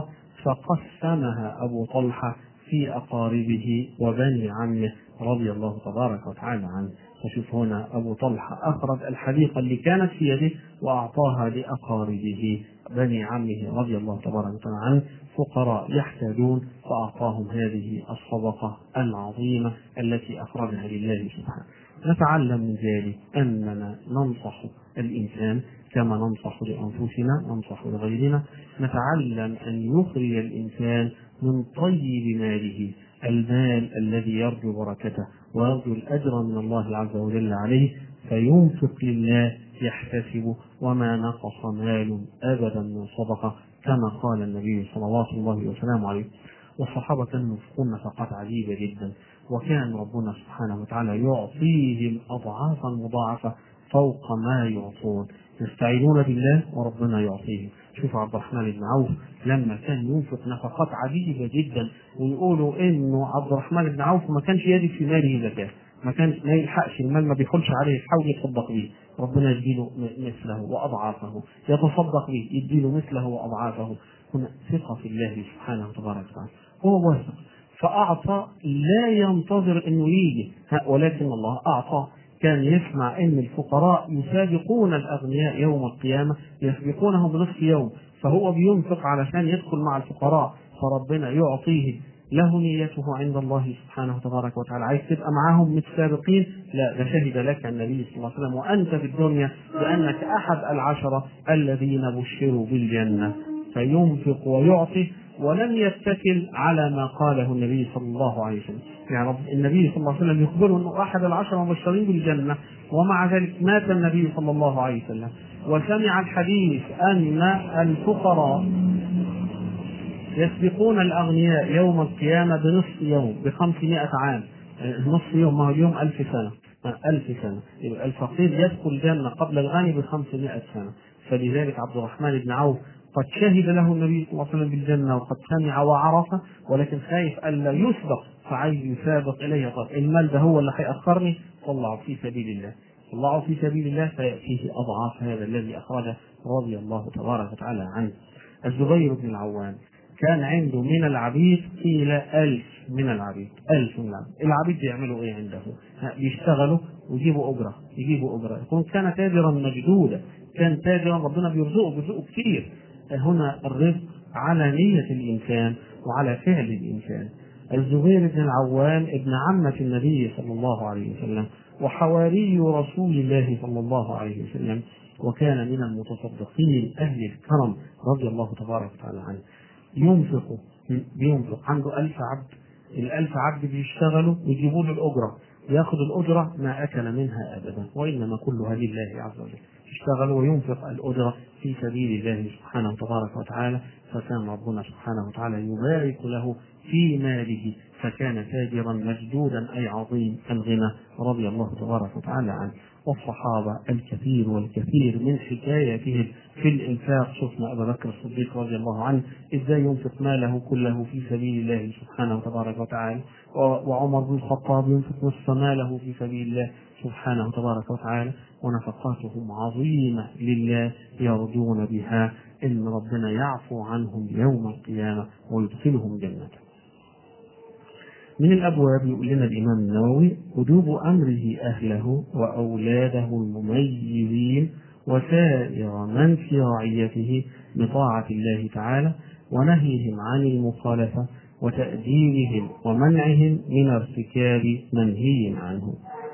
S1: فقسمها أبو طلحة في أقاربه وبني عمه رضي الله تبارك وتعالى عنه. فشوف هنا أبو طلحة أخرج الحديقة اللي كانت في يده وأعطاها لأقاربه بني عمه رضي الله تبارك وتعالى عنه، فقراء يحتاجون، فأعطاهم هذه الصدقة العظيمة التي أخرجها لله سبحانه. نتعلم من ذلك أننا ننصح الإنسان كما ننصح لأنفسنا، ننصح لغيرنا. نتعلم أن يخرج الإنسان من طيب ماله المال الذي يرجو بركته ويرجو الأجر من الله عز وجل عليه، فينفق لله يحتسب، وما نقص مال أبدا من صدقة، كما قال النبي صلى الله عليه وسلم. والصحابة كانوا ينفقون نفقات عجيبة جدا، وكان ربنا سبحانه وتعالى يعطيهم أضعافا مضاعفة فوق ما يعطون، يستعينون بالله وربنا يعطيهم. شوف عبد الرحمن بن عوف لما كان ينفق نفقات عجيبة جدا، ويقولوا إنه عبد الرحمن بن عوف ما كانش يجد في ماله زكاة، ما كان ما يلحقش المال، ما بيخلش عليه، يحاول يتصدق به، ربنا يديله مثله وأضعافه، يتصدق به يديله مثله وأضعافه. هنا ثقة في الله سبحانه وتبارك وتعالى، هو واثق فأعطى، لا ينتظر إنه يجي، ولكن الله أعطى. كان يسمع إن الفقراء يسابقون الأغنياء يوم القيامة، يسبقونهم بنصف يوم، فهو بينفق علشان يدخل مع الفقراء، فربنا يعطيه، له نيته عند الله سبحانه وتبارك وتعالى. عايز تبقى معاهم متسابقين؟ لا، ده شهد لك النبي صلى الله عليه وسلم وأنت في الدنيا بأنك أحد العشرة الذين بشروا بالجنة، فينفق ويعطي ولم يتكل على ما قاله النبي صلى الله عليه وسلم. يعني النبي صلى الله عليه وسلم يخبره أنه أحد العشرة المبشرين بالجنة، ومع ذلك مات النبي صلى الله عليه وسلم وسمع الحديث أن الفقراء يسبقون الأغنياء يوم القيامة بنصف يوم بخمسمائة عام. نصف يوم ما هو اليوم ألف سنة، ألف سنة، يبقى الفقير يدخل الجنة قبل الغني بخمسمائة سنة. فلذلك عبد الرحمن بن عوف قد شهد له النبي صلى الله عليه وسلم بالجنة وقد سمع وعرفه، ولكن خايف ألا يسبق فعايز يسابق إليه. طب المال ده هو اللي هيأخرني، طلعه في سبيل الله، طلعه في سبيل الله فيأتيه أضعاف هذا الذي أخرجه رضي الله تبارك وتعالى عنه. الزبير بن العوام كان عنده من العبيد إلى ألف من العبيد، ألف من العبيد. العبيد بيعملوا إيه عنده؟ بيشتغلوا ويجيبوا أجرة، يجيبوا أجرة. يكون كان تاجرا مجدودا، كان تاجرا ربنا بيرزقه بيرزقه كثير. هنا الرزق على نية الإنسان وعلى فعل الإنسان. الزبير بن العوام ابن عمة النبي صلى الله عليه وسلم، وحواري رسول الله صلى الله عليه وسلم، وكان من المتصدقين أهل الكرم رضي الله تبارك وتعالى عنه. ينفق بينفق عنده ألف عبد، الألف عبد بيشتغلوا ويجيبوا له الأجرة، ياخذ الأجرة ما أكل منها أبدا، وإنما كلها لله عز وجل. يشتغل وينفق الأجرة في سبيل الله سبحانه تبارك وتعالى، فكان ربنا سبحانه وتعالى يبارك له في ماله، فكان تاجرا مجدودا أي عظيم الغنى رضي الله تبارك وتعالى عنه. والصحابة الكثير والكثير من حكاياتهم في الإنفاق، شفنا أبا بكر الصديق رضي الله عنه إزاي ينفق ماله كله في سبيل الله سبحانه تبارك وتعالى، وعمر بن الخطاب ينفق نصف ماله في سبيل الله سبحانه تبارك وتعالى، ونفقاتهم عظيمة لله يرجون بها إن ربنا يعفو عنهم يوم القيامة ويدخلهم جنته. من الأبواب يقول لنا الإمام النووي: وجوب أمره أهله وأولاده المميزين وسائر من في رعيته بطاعة الله تعالى، ونهيهم عن المخالفة، وتأديبهم ومنعهم من ارتكاب منهي عنه.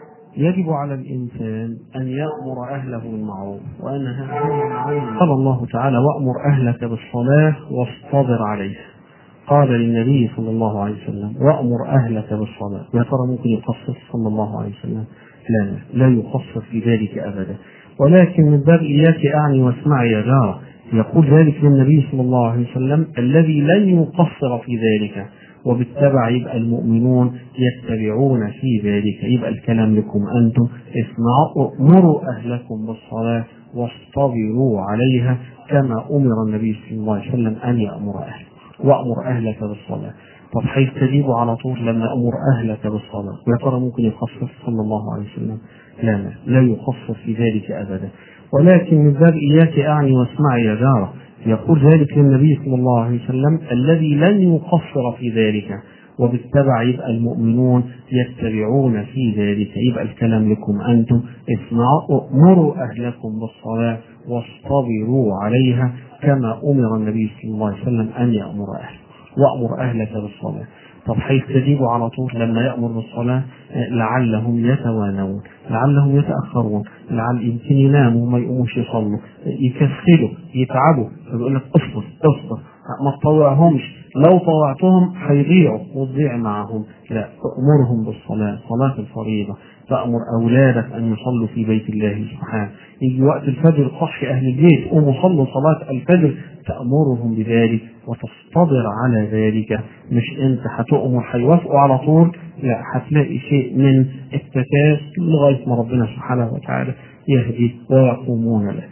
S1: يجب على الإنسان أن يأمر أهله بالمعروف وينهاهم عن المنكر. قال الله تعالى: وأمر أهلك بالصلاة واصطبر عليها. قال للنبي صلى الله عليه وسلم: وأمر أهلك بالصلاة. يا ترى ممكن يخصص صلى الله عليه وسلم؟ لا لا يخصص في ذلك أبدا، ولكن من باب إياك أعني واسمع يا جار، يقول ذلك للنبي صلى الله عليه وسلم الذي لن يقصر في ذلك، وبالتبع يبقى المؤمنون يتبعون في ذلك. يبقى الكلام لكم أنتم: اسمعوا أمروا أهلكم بالصلاة واصطبروا عليها كما أمر النبي صلى الله عليه وسلم أن يأمر أهله. وأمر أهلك بالصلاة. طب هيستجيبوا على طول لما أمر أهلك بالصلاة؟ ويا ترى ممكن يخصص صلى الله عليه وسلم؟ لا لا لا يخصص في ذلك أبدا، ولكن من باب إياك أعني واسمع يا جارة، يقول ذلك للنبي صلى الله عليه وسلم الذي لن يقصر في ذلك، وبالتبع يبقى المؤمنون يتبعون في ذلك. يبقى الكلام لكم أنتم: اسمعوا أمروا أهلكم بالصلاة واصطبروا عليها كما أمر النبي صلى الله عليه وسلم أن يأمر أهله. وأمر أهلك بالصلاة. طب هيستجيبوا على طول لما يأمر بالصلاة؟ لعلهم يتوانون، لعلهم يتأخرون، لعل يمكن يناموا ما يقوموش يصلوا، يكسلوا يتعبوا، فبيقول لك اصبر اصبر ما تطوعهمش، لو طوعتهم هيضيعوا وتضيع معهم. لا، تأمرهم بالصلاة، صلاة الفريضة. تأمر أولادك أن يصلوا في بيت الله سبحانه. يجي وقت الفجر صح أهل البيت قوموا صلوا صلاة الفجر، تأمرهم بذلك وتصطبر على ذلك. مش أنت هتؤمر هيوافقوا على طول، لا، هتلاقي شيء من التكاسل لغاية ما ربنا سبحانه وتعالى يهدي ويقومون له.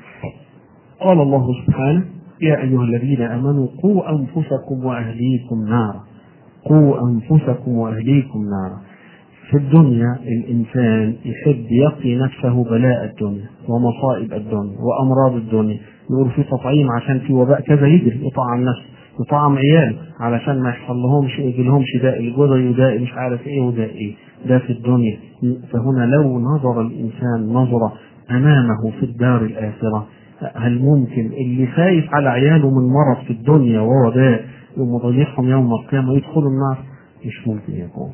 S1: قال الله سبحانه: يا أيها الذين آمنوا قوا أنفسكم وأهليكم نارا. قوا أنفسكم وأهليكم نارا. في الدنيا الإنسان يحب يقي نفسه بلاء الدنيا ومصائب الدنيا وأمراض الدنيا. يقول في تطعيم عشان في وباء كذا يجري يطعم نفسه، يطعم عياله علشان ما يحصل لهمش يجي لهمش داء الجدري وداء مش عارف ايه وداء ايه. ده في الدنيا. فهنا لو نظر الإنسان نظرة أمامه في الدار الآخرة، هل ممكن اللي خايف على عياله من مرض في الدنيا ووباء ومضيعهم يوم القيامة يدخلوا النار؟ مش ممكن يكون.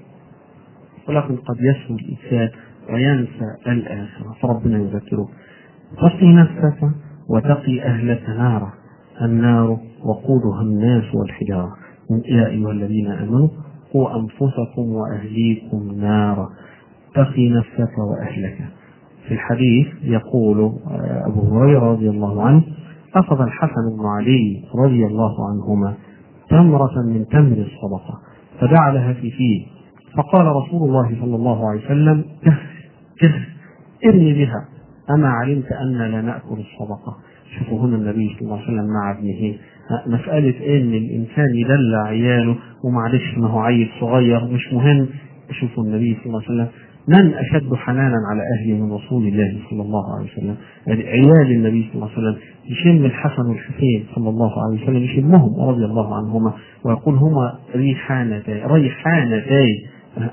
S1: ولكن قد يسهو الإنسان وينسى الآخرة، فربنا يذكره: تقي نفسك وتقي أهلك نارا، النار وقودها الناس والحجارة. يا أيها الذين آمنوا قوا أنفسكم وأهليكم نارا. تقي نفسك وأهلك. في الحديث يقول أبو هريرة رضي الله عنه: أخذ الحسن بن علي رضي الله عنهما تمرة من تمر الصدقة فدعا لها في فيه، فقال رسول الله صلى الله عليه وسلم: كف كف ارمي بها، أما علمت أن لا نأكل الصدقة. شوفوا هنا النبي صلى الله عليه وسلم مع ابنه مسألة إن الإنسان يدلع عياله، ومعلش ما هو عيل صغير مش مهم. شوفوا النبي صلى الله عليه وسلم من أشد حنانا على أهله من رسول الله صلى الله عليه وسلم. يعني عيال النبي صلى الله عليه وسلم يشم الحسن والحسين صلى الله عليه وسلم، يشمهم رضي الله عنهما ويقول: هما ريحانتاي ريحانتاي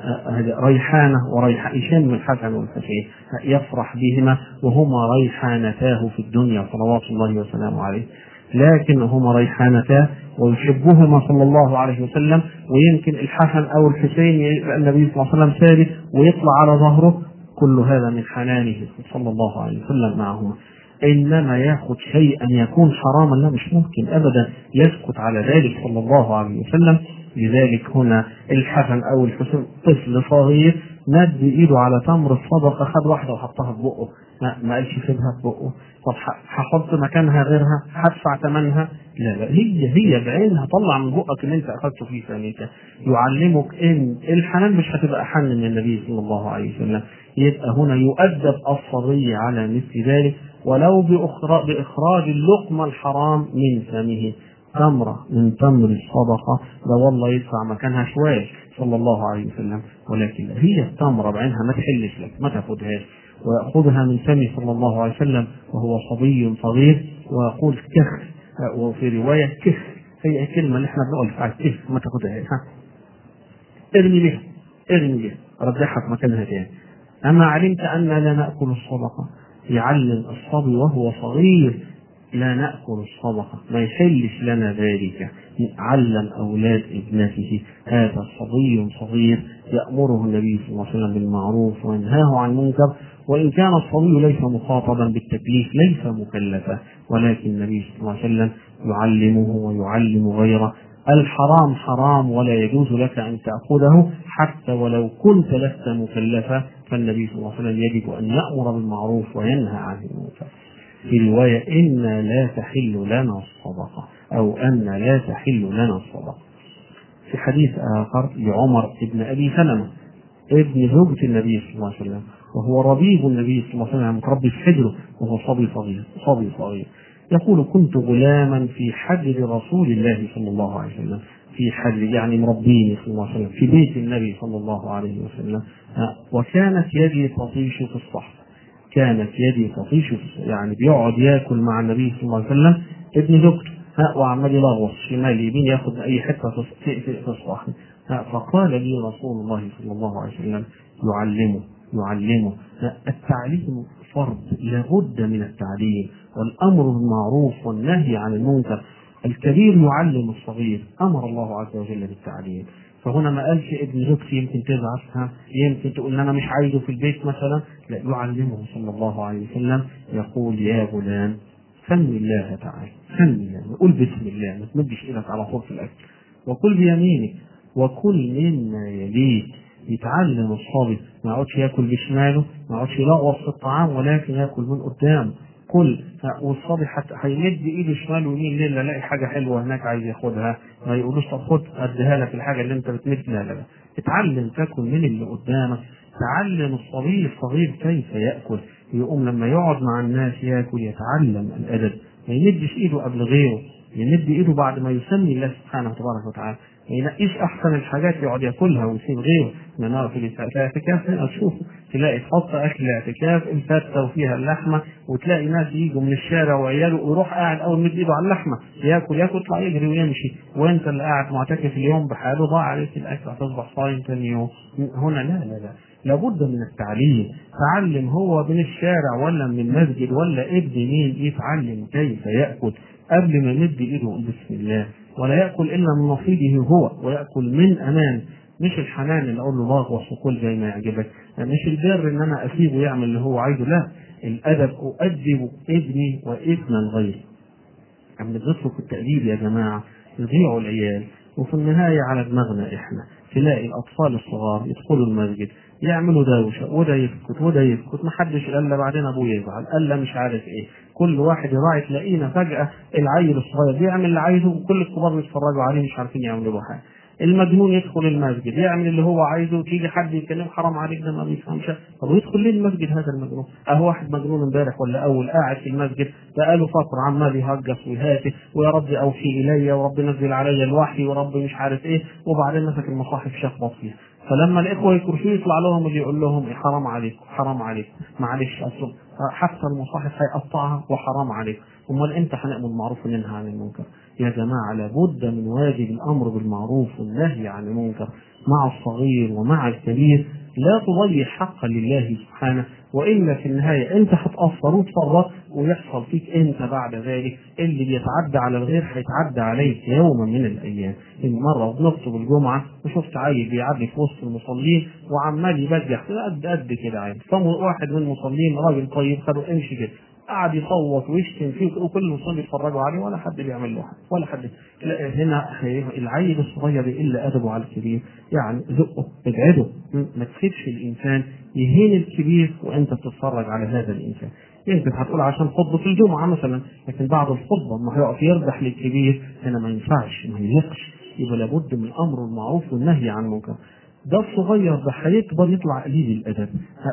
S1: ريحانة وريحانة. يشم الحسن والحسين يفرح بهما وهما ريحانتاه في الدنيا صلوات الله وسلامه عليه، لكن هما ريحانتاه ويحبهما صلى الله عليه وسلم. ويمكن الحسن أو الحسين النبي صلى الله عليه وسلم ثابت ويطلع على ظهره كل هذا من حنانه صلى الله عليه وسلم معهما. إنما ياخد شيئا يكون حراما؟ لا، مش ممكن أبدا يسكت على ذلك صلى الله عليه وسلم. لذلك هنا الحسن أو الحسين طفل صغير مد إيده على تمر الصدقة، خد واحدة وحطها في بقه، ما, ما قالش سيبها في بقه. طب هحط مكانها غيرها، هدفع ثمنها؟ لا لا، هي هي بعينها طلع من بقك اللي انت اخذته في ثانيتها. يعلمك ان الحنان مش هتبقى حن من النبي صلى الله عليه وسلم. يبقى هنا يؤدب الصبي على مثل ذلك، ولو بإخراج اللقمة الحرام من فمه. تمرة من تمر الصدقة ده والله يدفع مكانها شوية صلى الله عليه وسلم، ولكن هي التمرة بعينها ما تحلش لك، ما تاخدهاش. ويأخذها من فمه صلى الله عليه وسلم وهو صبي صغير ويقول كخ، وفي رواية كخ، هي الكلمة اللي احنا بنقول فيها كخ، ما تاخدهاش، ارمي بها، ارمي بها، رجعها في مكانها تاني. أما علمت أن لا نأكل الصدقة، يعلم الصبي وهو صغير لا نأكل الصدقة، ما يحلش لنا ذلك. علم أولاد ابنته. هذا صبي صغير يأمره النبي صلى الله عليه وسلم بالمعروف وينهاه عن المنكر، وإن كان الصبي ليس مخاطبا بالتكليف، ليس مكلفا، ولكن النبي صلى الله عليه وسلم يعلمه ويعلم غيره. الحرام حرام ولا يجوز لك أن تأخذه حتى ولو كنت لست مكلفا، فالنبي صلى الله عليه وسلم يجب أن يأمر بالمعروف وينهى عن المنكر. في رواية إن لا تحل لنا الصدقة، أو أن لا تحل لنا الصدقة. في حديث آخر لعمر بن أبي سلمة ابن زوجة النبي صلى الله عليه وسلم، وهو ربيب النبي صلى الله عليه وسلم متربي في حجره وهو صبي صغير صبي صغير يقول: كنت غلاما في حجر رسول الله صلى الله عليه وسلم، في حجر يعني مربيني صلى الله عليه وسلم في بيت النبي صلى الله عليه وسلم، وكانت يدي تطيش في الصحن، كانت يدي تطيش يعني بيقعد ياكل مع النبي صلى الله عليه وسلم ابن زوجته، وعمال يلغوص شمال يمين ياخذ اي حته في في الصحن. فقال لي رسول الله صلى الله عليه وسلم: يعلمه يعلمه التعليم فرض، لابد من التعليم، والامر بالمعروف والنهي عن المنكر. الكبير يعلم الصغير، امر الله عز وجل بالتعليم. فهنا ما قالش ابن زوجتي يمكن تزعل، يمكن تقول انا مش عايزه في البيت مثلا، لا، يعلمه صلى الله عليه وسلم. يقول: يا غلام سم الله تعالى، سم الله، قول بسم الله، ما تمدش ايدك على طول في الاكل، وكل بيمينك وكل مما يليك. يتعلم الصبي ما يقعدش ياكل بشماله، ما يقعدش يلغوص في الطعام، ولكن ياكل من قدامه. كل والصبي حتى هيمد ايده شمال ويمين ليه، لا لاقي حاجه حلوه هناك عايز ياخدها، ما يقولوش طب خد اديها لك الحاجه اللي انت بتمد، لا لا لا، اتعلم تاكل من اللي قدامك. تعلم الصبي الصغير كيف ياكل، يقوم لما يقعد مع الناس ياكل يتعلم الادب، ما يمدش ايده قبل غيره، يمد ايده بعد ما يسمي الله سبحانه وتبارك وتعالى، ما ينقيش احسن الحاجات يقعد ياكلها ويسيب غيره. ما في الاعتكاف هنا تشوف تلاقي تحط اكل الاعتكاف الفته وفيها اللحمه، وتلاقي ناس يجوا من الشارع وعياله ويروح قاعد اول مد ايده على اللحمه ياكل ياكل يطلع يجري ويمشي، وانت اللي قاعد معتكف اليوم بحاله ضاع عليك الاكل، هتصبح صايم ثاني يوم. هنا لا لا لا، لابد من التعليم. تعلم هو من الشارع ولا من المسجد ولا ابن مين، يتعلم كيف ياكل قبل ما يمد ايده بسم الله، ولا ياكل الا من نصيبه هو، وياكل من امان، مش الحنان اللي اقول له ضاغط وكل زي ما يعجبك، مش البر ان انا اسيبه يعمل اللي هو عايزه، لا، الادب اؤدب ابني وابن الغير. عم ندرسه في التأديب يا جماعه، يضيعوا العيال، وفي النهايه على دماغنا احنا. تلاقي الاطفال الصغار يدخلوا المسجد يعملوا دوشه، وده يسكت وده يسكت، محدش قال له، بعدين ابوه يزعل، قال له مش عارف ايه، كل واحد يراعي. تلاقينا فجاه العيل الصغير بيعمل اللي عايزه وكل الكبار بيتفرجوا عليه مش عارفين يعملوا له حاجه. المجنون يدخل المسجد يعمل اللي هو عايزه، وتيجي حد يتكلم حرام عليك ده ما بيفهمش، طب يدخل ليه المسجد هذا المجنون؟ اهو واحد مجنون امبارح ولا اول قاعد في المسجد بقاله فتره عمال يهجس ويهاتف، ويا رب اوفي الي، ورب نزل علي الوحي، ورب مش عارف ايه، وبعدين مسك المصاحف شخبط فيها. فلما الاخوه يكرشوا يطلع لهم اللي يقول لهم: حرام عليكم حرام عليكم، معلش اصل حتى المصاحف هيقطعها وحرام عليك. امال امتى هنأمر بالمعروف وننهى عن المنكر؟ يا جماعه لابد من واجب الامر بالمعروف والنهي عن المنكر مع الصغير ومع الكبير. لا تضيع حقا لله سبحانه، والا في النهايه انت هتأثر وتفرط ويحصل فيك انت بعد ذلك اللي بيتعدى على الغير هيتعدى عليك يوما من الايام. ان مره بنخطب الجمعه وشفت عيل بيعدي في وسط المصلين وعمال يبجح قد قد كده عيل، فواحد من المصلين راجل طيب خده امشي كده، قعد يصوت ويشتم فيه وكل المصلين يتفرجوا عليه ولا حد بيعمل له حاجه ولا حد. لا هنا العيل الصغير يقل ادبه على الكبير، يعني زقه ابعده، ما تسيبش الانسان يهين الكبير وانت بتتفرج على هذا الانسان. يمكن هتقول عشان خطبه الجمعه مثلا، لكن بعد الخطبه ما هيقف يربح للكبير هنا ما ينفعش، ما يليقش. يبقى لابد من الامر بالمعروف والنهي عن المنكر. ده الصغير ده هيكبر يطلع قليل الادب،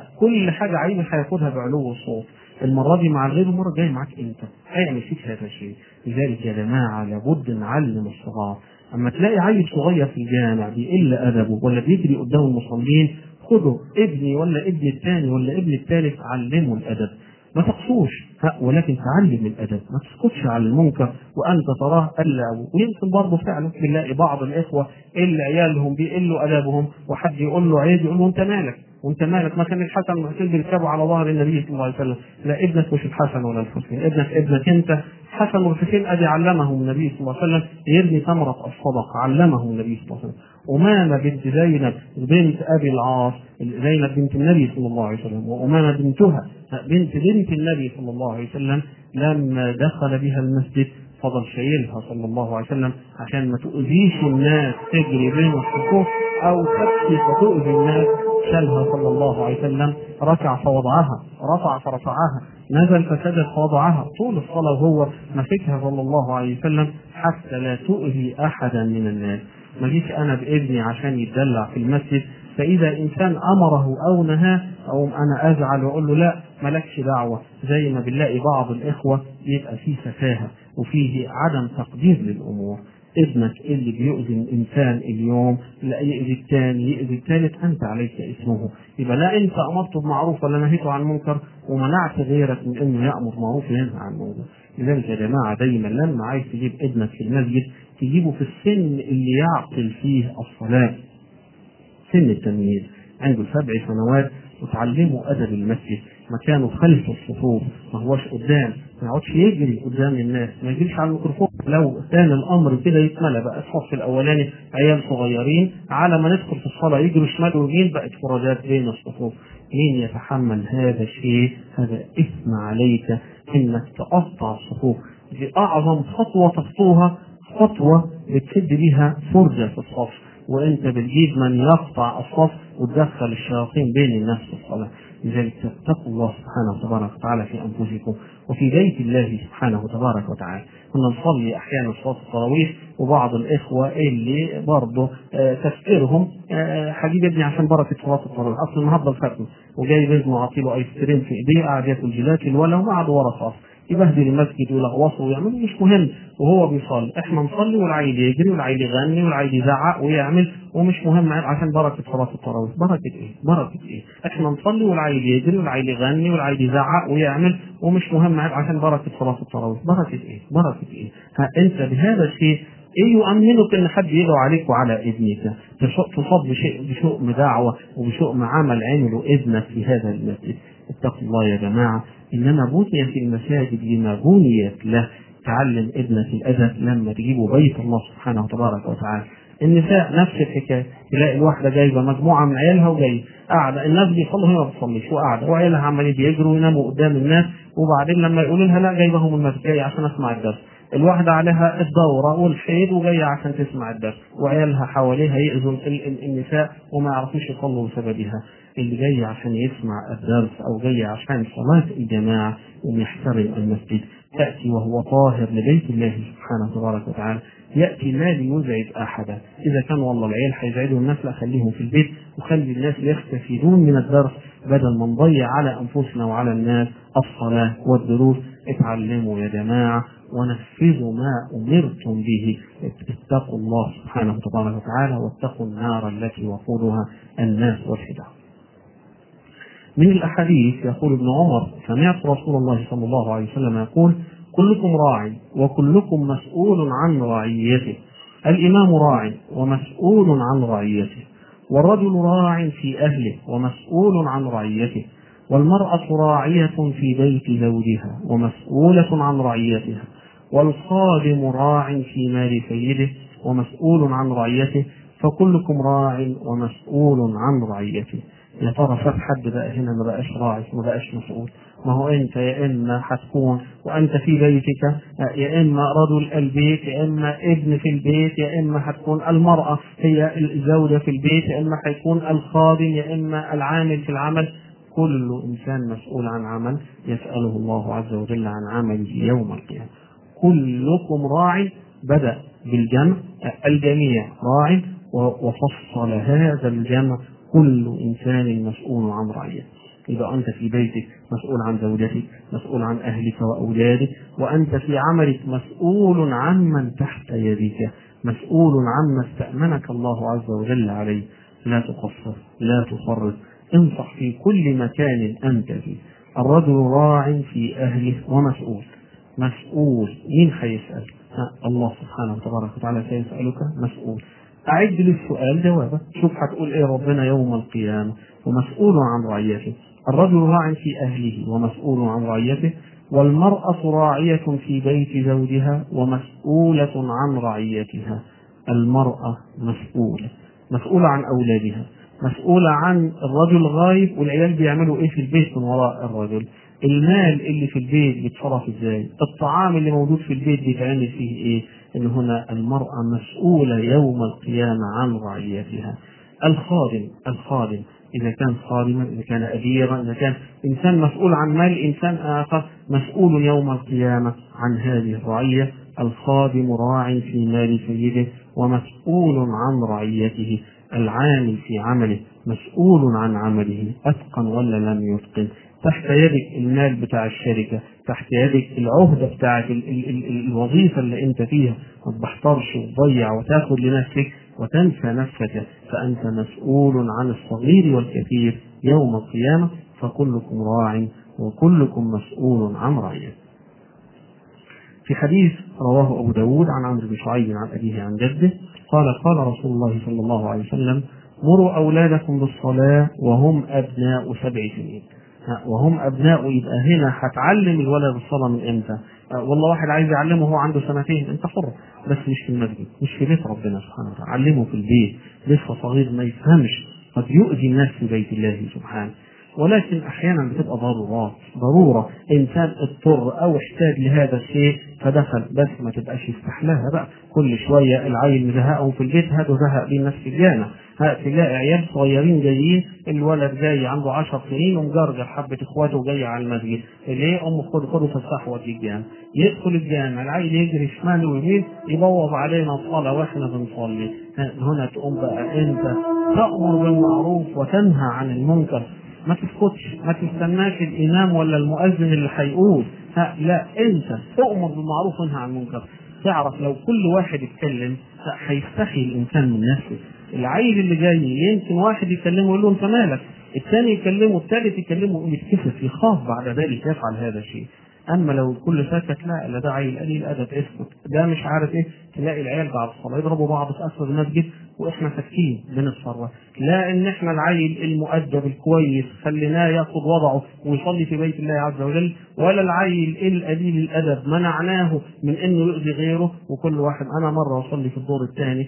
S1: كل حاجه عينه هياخدها بعلو الصوت، المره دي مع الغير المره الجايه معاك انت، هيعمل فيك هذا الشيء. لذلك يا جماعه لابد نعلم الصغار. اما تلاقي عيل صغير في الجامع بيقل ادبه ولا بيجري قدام المصلين، خده ابني ولا ابن الثاني ولا ابن الثالث علمه الادب، ما تقصوش ولكن تعلم الادب، ما تسكتش على المنكر وانت تراه قل. ويمكن برضه فعلا بنلاقي بعض الاخوه اللي عيالهم بيقلوا ادبهم وحد يقول له عيب يقول له انت مالك وانت مالك، ما كان الحسن والحسين بيركبوا على ظهر النبي صلى الله عليه وسلم. لا ابنك مش الحسن ولا الحسين، ابنك ابنك انت. حسن والحسين ادي علمهم النبي صلى الله عليه وسلم يرمي ثمره الصدقه، علمهم النبي صلى الله عليه وسلم. أمامة بنت زينب بنت أبي العاص، زينب بنت النبي صلى الله عليه وسلم، وأمامة بنتها بنت بنت النبي صلى الله عليه وسلم، لما دخل بها المسجد فضل شايلها صلى الله عليه وسلم عشان ما تؤذيش الناس تجري بين الصفوف أو تبكي فتؤذي الناس، شالها صلى الله عليه وسلم، ركع فوضعها، رفع فرفعها، نزل فسجد فوضعها، طول الصلاة وهو ماسكها صلى الله عليه وسلم حتى لا تؤذي أحدا من الناس. ما جيش انا بابني عشان يتدلع في المسجد، فاذا انسان امره او نهاه او انا ازعل واقول له لا مالكش دعوه، زي ما بنلاقي بعض الاخوه يبقى فيه سفاهه وفيه عدم تقدير للامور. ابنك اللي بيؤذي الانسان اليوم لا يؤذي الثاني يؤذي الثالث، انت عليك اسمه. يبقى لا انت امرته بمعروف ولا نهيته عن منكر ومنعت غيرك من انه يامر معروف وينهى عن منكر. لذلك يا جماعه دايما لما عايز تجيب ابنك في المسجد تجيبه في السن اللي يعقل فيه الصلاه، سن التمييز، عنده سبع سنوات، وتعلمه ادب المسجد، مكانه خلف الصفوف، ما هوش قدام، ما يقعدش يجري قدام الناس، ما يجريش على الميكروفون. لو كان الامر كده يتملى بقى الصف الاولاني عيال صغيرين، على ما ندخل في الصلاه يجروا شمال ويمين بقت فرجات بين الصفوف. مين يتحمل هذا الشيء؟ هذا اثم عليك انك تقطع الصفوف. دي اعظم خطوه تخطوها، خطوه بتسد بيها فرجه في الصف، وانت بتجيب من يقطع الصف وتدخل الشياطين بين الناس في الصلاه. لذلك اتقوا الله سبحانه وتبارك وتعالى في انفسكم وفي بيت الله سبحانه وتبارك وتعالى. كنا نصلي احيانا صلاه التراويح وبعض الاخوه اللي برضه آه تفكيرهم آه حبيب ابني عشان بركه صلاه التراويح، اصل النهارده الختم وجاي بيزنه عاطيله ايس كريم في ايديه قاعد ياكل جيلاتي ولا وقعد ورا صف يبهدل المسجد ويلغوصه ويعمل، مش مهم وهو بيصلي. احنا نصلي والعيل يجري والعيل يغني والعيل يزعق ويعمل ومش مهم عشان بركه صلاه التراويح. بركه ايه؟ بركه ايه؟ احنا نصلي والعيل يجري والعيل يغني والعيل يزعق ويعمل ومش مهم عشان بركه صلاه التراويح. بركه ايه؟ بركه ايه؟ ها انت بهذا الشيء ايه يؤمنك ان حد يدعو عليك وعلى ابنك؟ تصاب بشيء بشؤم دعوه وبشؤم عمل عمله ابنك في هذا المسجد. اتقوا الله يا جماعه، انما بني في المساجد لما بنيت له. تعلم ابنك الادب لما تجيبه بيت الله سبحانه وتبارك وتعالى. النساء نفس الحكايه، تلاقي الواحده جايبه مجموعه من عيالها وجايه قاعده، الناس بيصلوا هي ما بتصليش وقاعده، وعيالها عمالين بيجروا ويناموا قدام الناس، وبعدين لما يقولوا لها لا جايبهم المسجد جاي عشان اسمع الدرس. الواحده عليها الدوره والحيض وجايه عشان تسمع الدرس، وعيالها حواليها يأذوا النساء وما يعرفوش يصلوا بسببها. اللي جاي عشان يسمع الدرس او جاي عشان صلاه الجماعه ويحترم المسجد تأتي وهو طاهر لبيت الله سبحانه وتبارك وتعالى، يأتي لا ليزعج أحدا. إذا كان والله العيال هيزعجوا الناس لا خليهم في البيت وخلي الناس يستفيدون من الدرس بدل ما نضيع على أنفسنا وعلى الناس الصلاة والدروس. اتعلموا يا جماعة ونفذوا ما أمرتم به. اتقوا الله سبحانه وتبارك وتعالى واتقوا النار التي وقودها الناس والحجارة. من الأحاديث يقول ابن عمر: سمعت رسول الله صلى الله عليه وسلم يقول: كلكم راع وكلكم مسؤول عن رعيته. الإمام راع ومسؤول عن رعيته، والرجل راع في أهله ومسؤول عن رعيته، والمرأة راعية في بيت زوجها ومسؤولة عن رعيتها، والخادم راع في مال سيده ومسؤول عن رعيته، فكلكم راع ومسؤول عن رعيته. يا ترى فات حد بقى هنا ما بقاش راعي ما بقاش مسؤول؟ ما هو انت يا اما هتكون وانت في بيتك يا اما رجل البيت يا اما ابن في البيت يا اما هتكون المرأة هي الزوجة في البيت يا اما هيكون الخادم يا اما العامل في العمل. كل انسان مسؤول عن عمل يسأله الله عز وجل عن عمله يوم القيامة. كلكم راع، بدأ بالجمع الجميع راع، وفصل هذا الجمع كل إنسان مسؤول عن رعيته. إذا أنت في بيتك مسؤول عن زوجتك، مسؤول عن أهلك وأولادك، وأنت في عملك مسؤول عن من تحت يدك، مسؤول عما استأمنك الله عز وجل عليه. لا تقصر، لا تفرط، انصح في كل مكان أنت فيه. الرجل راع في أهله ومسؤول. مسؤول، مين هيسأل؟ الله سبحانه وتبارك وتعالى سيسألك. مسؤول، أعد للسؤال جوابه، شوف هتقول إيه ربنا يوم القيامة. ومسؤول عن رعيته. الرجل راع في أهله ومسؤول عن رعيته، والمرأة راعية في بيت زوجها ومسؤولة عن رعيتها. المرأة مسؤولة، مسؤولة عن أولادها، مسؤولة عن الرجل غايب والعيال بيعملوا إيه في البيت من وراء الرجل، المال اللي في البيت بيتصرف ازاي، الطعام اللي موجود في البيت بيتعمل فيه ايه. ان هنا المرأة مسؤولة يوم القيامة عن رعيتها. الخادم، الخادم اذا كان خادما، اذا كان اجيرا، اذا كان انسان مسؤول عن مال انسان اخر، مسؤول يوم القيامة عن هذه الرعية. الخادم راع في مال سيده ومسؤول عن رعيته. العامل في عمله مسؤول عن عمله، اتقن ولا لم يتقن. تحت يدك المال بتاع الشركة، تحت يدك العهدة بتاعت ال ال ال الوظيفة اللي انت فيها، ما تبحترش وتضيع وتاخد لنفسك وتنسى نفسك، فأنت مسؤول عن الصغير والكثير يوم القيامة. فكلكم راع وكلكم مسؤول عن رعيته. في حديث رواه أبو داود عن عمرو بن شعيب عن أبيه عن جده قال: قال رسول الله صلى الله عليه وسلم: مروا أولادكم بالصلاة وهم أبناء سبع سنين. وهم أبناء، يبقى هنا هتعلم الولد الصلاة من إمتى؟ والله واحد عايز يعلمه هو عنده سنتين، أنت حر، بس مش في المسجد، مش في بيت ربنا سبحانه وتعالى، علمه في البيت، لسه صغير ما يفهمش، قد يؤذي الناس في بيت الله سبحانه. ولكن أحيانا بتبقى ضرورات، ضرورة إنسان اضطر أو احتاج لهذا الشيء فدخل، بس ما تبقاش يستحلاها بقى كل شوية العيل مزهقهم في البيت، هاتوا زهق بيه الناس في الجامع. تلاقي عيال صغيرين جايين، الولد جاي عنده عشر سنين ومجرجر حبة اخواته جاي على المسجد، ليه؟ أم خد خدوا فسحوا في الجامع. يدخل الجامع العيل يجري شمال ويمين يبوظ علينا الصلاة واحنا بنصلي. هنا تقوم بقى أنت تأمر بالمعروف وتنهى عن المنكر، ما تسكتش، ما تستناش الإمام ولا المؤذن اللي هيقول، لا، أنت تأمر بالمعروف وتنهى عن المنكر. تعرف لو كل واحد يتكلم هيستحي الإنسان من نفسه. العيل اللي جاي يمكن واحد يكلمه يقول له أنت مالك، الثاني يكلمه، الثالث يكلمه، يتكسف يخاف بعد ذلك يفعل هذا الشيء. اما لو الكل ساكت، لا لا ده عيل قليل ادب، اسكت، ده مش عارف ايه، تلاقي العيال بعد الصلاه يضربوا بعض في اخر المسجد واحنا ساكتين بنتصرف. لا ان احنا العيل المؤدب الكويس خليناه ياخذ وضعه ويصلي في بيت الله عز وجل، ولا العيل القليل الادب منعناه من انه يؤذي غيره. وكل واحد، انا مره اصلي في الدور الثاني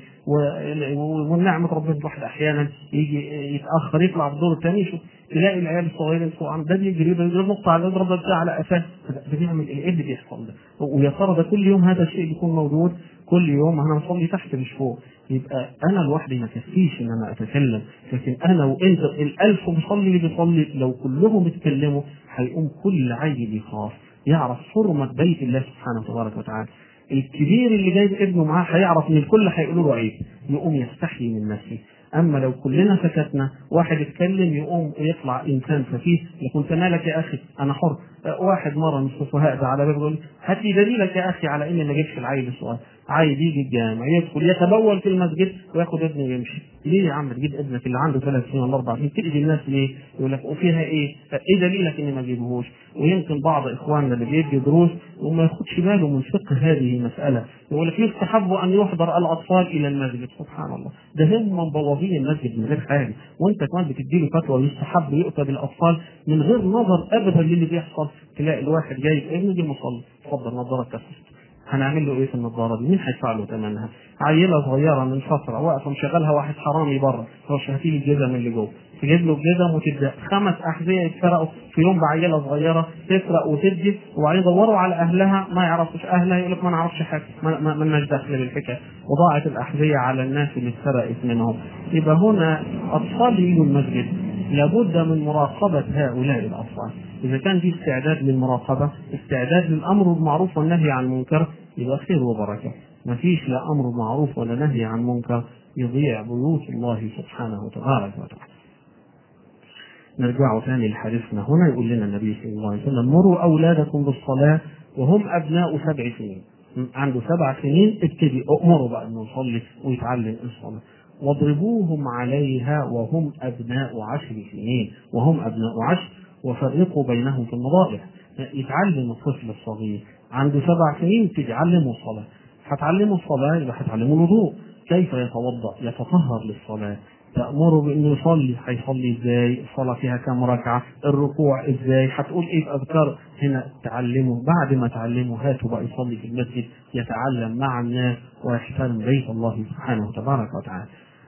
S1: والنعمه ربنا الواحد احيانا يجي يتاخر يطلع في الدور الثاني، يشوف تلاقي العيال الصغيرين فوق عم ده يجري يضرب نقطه على يضرب ده على قفاه، بنعمل ايه اللي بيحصل ده؟ ويا ترى ده كل يوم هذا الشيء بيكون موجود؟ كل يوم انا بصلي تحت مش فوق. يبقى انا لوحدي ما كفيش ان انا اتكلم، لكن انا وانت الالف بيصلي اللي بيصلي لو كلهم اتكلموا هيقوم كل عيل يخاف، يعرف حرمه بيت الله سبحانه تبارك وتعالى. الكبير اللي جايب ابنه معاه هيعرف ان الكل هيقولوا له عيب، يقوم يستحي من نفسه. اما لو كلنا سكتنا، واحد يتكلم يقوم يطلع انسان سفيه يقول انت مالك يا اخي انا حر. واحد مره من السفهاء ده على باب يقول هات لي دليلك يا اخي على اني ما جبتش العيل الصغير. عايز يجي الجامع يدخل يتبول في المسجد وياخد ابنه ويمشي. ليه يا عم تجيب ابنك اللي عنده ثلاث سنين ولا اربع سنين تأذي الناس ليه؟ يقول لك وفيها ايه؟ ايه دليلك اني ما اجيبهوش؟ ويمكن بعض اخواننا اللي بيدي دروس وما ياخدش باله من فقه هذه المساله، يقول لك يستحب ان يحضر الاطفال الى المسجد. سبحان الله، ده هم مبوظين المسجد من غير حاجه، وانت كمان بتديله فتوى يستحب يؤتى بالاطفال من غير نظر ابدا للي بيحصل. تلاقي الواحد جايب ابنه دي مصلي، اتفضل نظاره كسر، هنعمل له ايه في النظاره دي؟ مين هيدفع له ثمنها؟ عيله صغيره من فتره واقفه مشغلها واحد حرامي بره، هو هتيجي الجزم اللي جوه، تجيب له الجزم وتبدا خمس احذيه يتسرقوا في يوم بعيله صغيره تسرق وتدي، وبعدين يدوروا على اهلها ما يعرفوش اهلها، يقول لك ما نعرفش حاجه، ما لناش دخل بالحكايه، وضاعت الاحذيه على الناس اللي اتسرقت منهم. يبقى هنا اطفال يجوا المسجد لابد من مراقبه هؤلاء الاطفال. إذا كان في استعداد للمراقبة، استعداد للأمر بالمعروف والنهي عن المنكر، يبقى خير وبركة. ما فيش لا أمر معروف ولا نهي عن منكر، يضيع بيوت الله سبحانه وتعالى وتعالى. نرجع ثاني لحديثنا. هنا يقول لنا النبي صلى الله عليه وسلم: مروا أولادكم بالصلاة وهم أبناء سبع سنين. عنده سبع سنين ابتدي أمروا بقى إنه يصلي ويتعلم الصلاة. واضربوهم عليها وهم أبناء عشر سنين، وهم أبناء عشر، وفرقوا بينهم في المضاجع. يتعلم الطفل الصغير عنده سبع سنين تتعلمه الصلاة، هتعلمه الصلاة يبقى هتعلمه الوضوء، كيف يتوضأ يتطهر للصلاة، تأمره بأنه يصلي، هيصلي ازاي، الصلاة فيها كم ركعة، الركوع ازاي، هتقول ايه بأذكار، هنا تعلمه. بعد ما تعلمه هاته بقى يصلي في المسجد، يتعلم مع الناس ويحترم بيت الله سبحانه وتبارك وتعالى.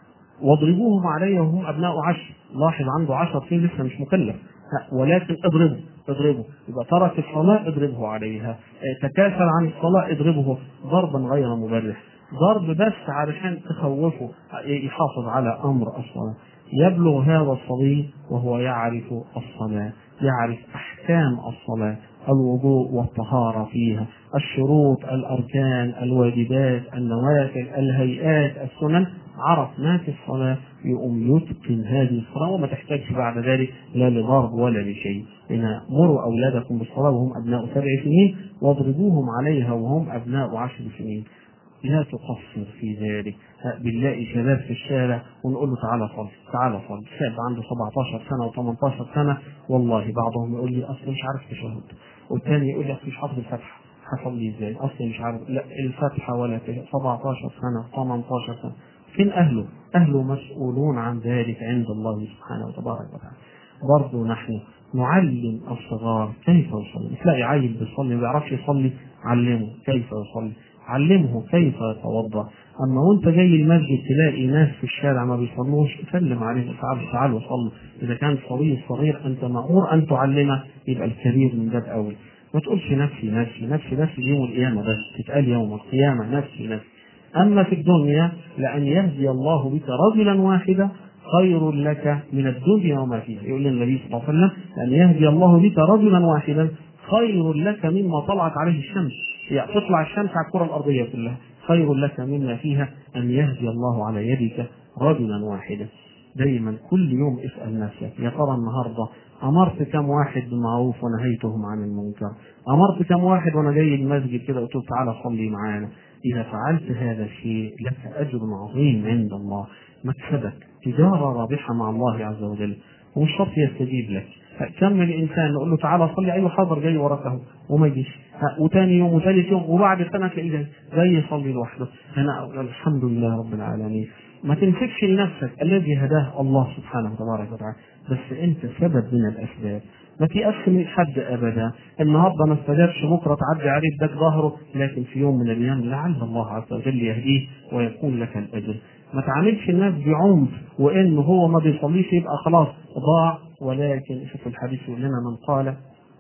S1: واضربوهم عليه وهم أبناء عشر. لاحظ عنده عشر سنين لسه مش مكلف، ولكن اضربه اضربه يبقى ترك الصلاة اضربه عليها، تكاسل عن الصلاة اضربه ضربا غير مبرح، ضرب بس علشان تخوفه يحافظ على أمر الصلاة. يبلغ هذا الصبي وهو يعرف الصلاة، يعرف أحكام الصلاة، الوضوء والطهارة فيها، الشروط، الأركان، الواجبات، النوافل، الهيئات، السنن، عرف ما في الصلاة يقوم يتقن هذه الصلاة وما تحتاجش بعد ذلك لا لضرب ولا لشيء. إن مروا أولادكم بالصلاة وهم أبناء سبع سنين واضربوهم عليها وهم أبناء عشر سنين. لا تقصر في ذلك. بنلاقي شباب في الشارع ونقول له تعالى صلي تعالى صلي، شاب عنده سبعتاشر سنة وثمانية عشر سنة، والله بعضهم يقول لي أصل مش عارف تشهد، والثاني يقول لي أصل مش حافظ الفتحة، هصلي ازاي؟ أصل مش عارف لا الفتحة ولا سبعتاشر سنة ثمانية عشر سنة. فين أهله؟ أهله مسؤولون عن ذلك عند الله سبحانه وتبارك وتعالى. برضو نحن نعلم الصغار كيف يصلي. تلاقي عيل بيصلي ما بيعرفش يصلي، علمه كيف يصلي، علمه كيف يتوضا. اما وانت جاي المسجد تلاقي ناس في الشارع ما بيصلوش، سلم عليهم، تعالوا تعالوا صلوا. اذا كان الصبي الصغير انت مأمور ان تعلمه، يبقى الكبير من باب اولى. ما تقولش نفسي نفسي نفسي نفسي يوم القيامه بس، تتقال يوم القيامه نفسي نفسي. اما في الدنيا لان يهدي الله بك رجلا واحدا خير لك من الدنيا وما فيها. يقول النبي صلى الله عليه وسلم ان يهدي الله بك رجلا واحدا خير لك مما طلعت عليه الشمس، يعني تطلع الشمس على الكرة الأرضية كلها، خير لك مما فيها أن يهدي الله على يدك رجلا واحدا. دايما كل يوم اسأل نفسك يا ترى النهاردة أمرت كم واحد بالمعروف ونهيتهم عن المنكر؟ أمرت كم واحد وأنا جاي المسجد كده قلت له تعالى صلي معانا؟ إذا فعلت هذا الشيء لك أجر عظيم عند الله، مكسبك تجارة رابحة مع الله عز وجل، ومش شرط يستجيب لك. كمل الانسان نقول له تعالى صلي، ايوه حاضر جاي وراك اهو، وما يجيش، وثاني يوم وثالث يوم وبعد سنه تلاقيه جاي يصلي لوحده. هنا الحمد لله رب العالمين. ما تمسكش لنفسك، الذي هداه الله سبحانه وتبارك وتعالى، بس انت سبب من الاسباب. ما تيأس من حد ابدا، النهارده ما استجابش بكره تعدي عليه اداك ظهره، لكن في يوم من الايام لعل الله عز وجل يهديه ويكون لك الاجر. ما تعاملش الناس بعنف وانه هو ما بيصليش يبقى خلاص ضاع. ولكن في الحديث يقول لنا من قال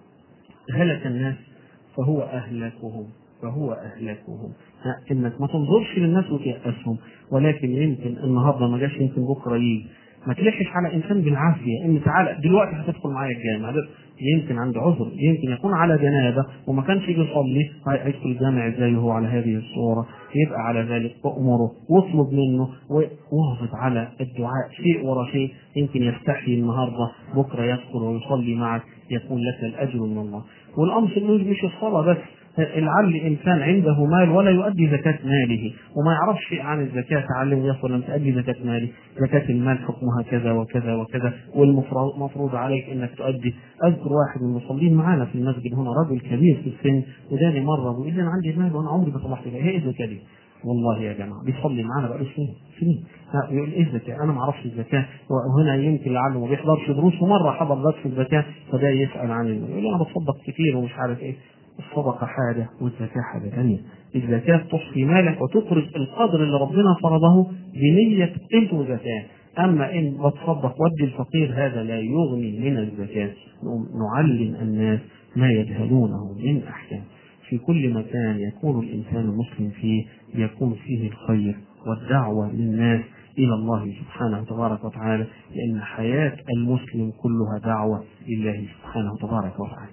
S1: هلك الناس فهو أهلكهم فهو أهلكهم. إنك ما تنظرش للناس وتيأسهم، ولكن يمكن النهارده ما جاش، يمكن بكره يجي. ما تلحش على إنسان بالعافية إن تعالى دلوقتي هتدخل معايا الجامع، يمكن عنده عذر، يمكن يكون على جنابه وما كانش يصلي، هيدخل الجامع ازاي وهو على هذه الصورة؟ يبقى على ذلك تأمره واطلب منه واحافظ على الدعاء شيء ورا شيء، يمكن يستحي النهارده بكره يدخل ويصلي معك، يكون لك الأجر من الله. والأمر مش الصلاة بس، لعل إنسان عنده مال ولا يؤدي زكاة ماله وما يعرفش شيء عن الزكاة، تعلم يقول لم تؤدي زكاة مالي، زكاة المال حكمها كذا وكذا وكذا، والمفروض عليك انك تؤدي. اذكر واحد من المصلين معانا في المسجد هنا، رجل كبير في السن، وجاني مرة وقال لي انا عندي مال وانا عمري ما طلعت زكاة. ايه الزكاة دي؟ والله يا جماعة بيصلي معانا بقاله سنين سنين، يقول ايه الزكاة؟ انا ما اعرفش الزكاة. وهنا يمكن لعله ما بيحضرش دروس، ومرة حضر درس في الزكاة فده يسأل عن المال، يقول انا بتصدق كتير ومش عارف ايه. الصدقة حاجة والزكاة حاجة ثانية. الزكاة تصفي مالك وتخرج القدر اللي ربنا فرضه بنية انت زكاة. أما إن بتصدق ودي الفقير هذا لا يغني من الزكاة. نعلم الناس ما يجهلونه من أحكام. في كل مكان يكون الإنسان المسلم فيه يكون فيه الخير والدعوة للناس إلى الله سبحانه تبارك وتعالى، لأن حياة المسلم كلها دعوة لله سبحانه تبارك وتعالى.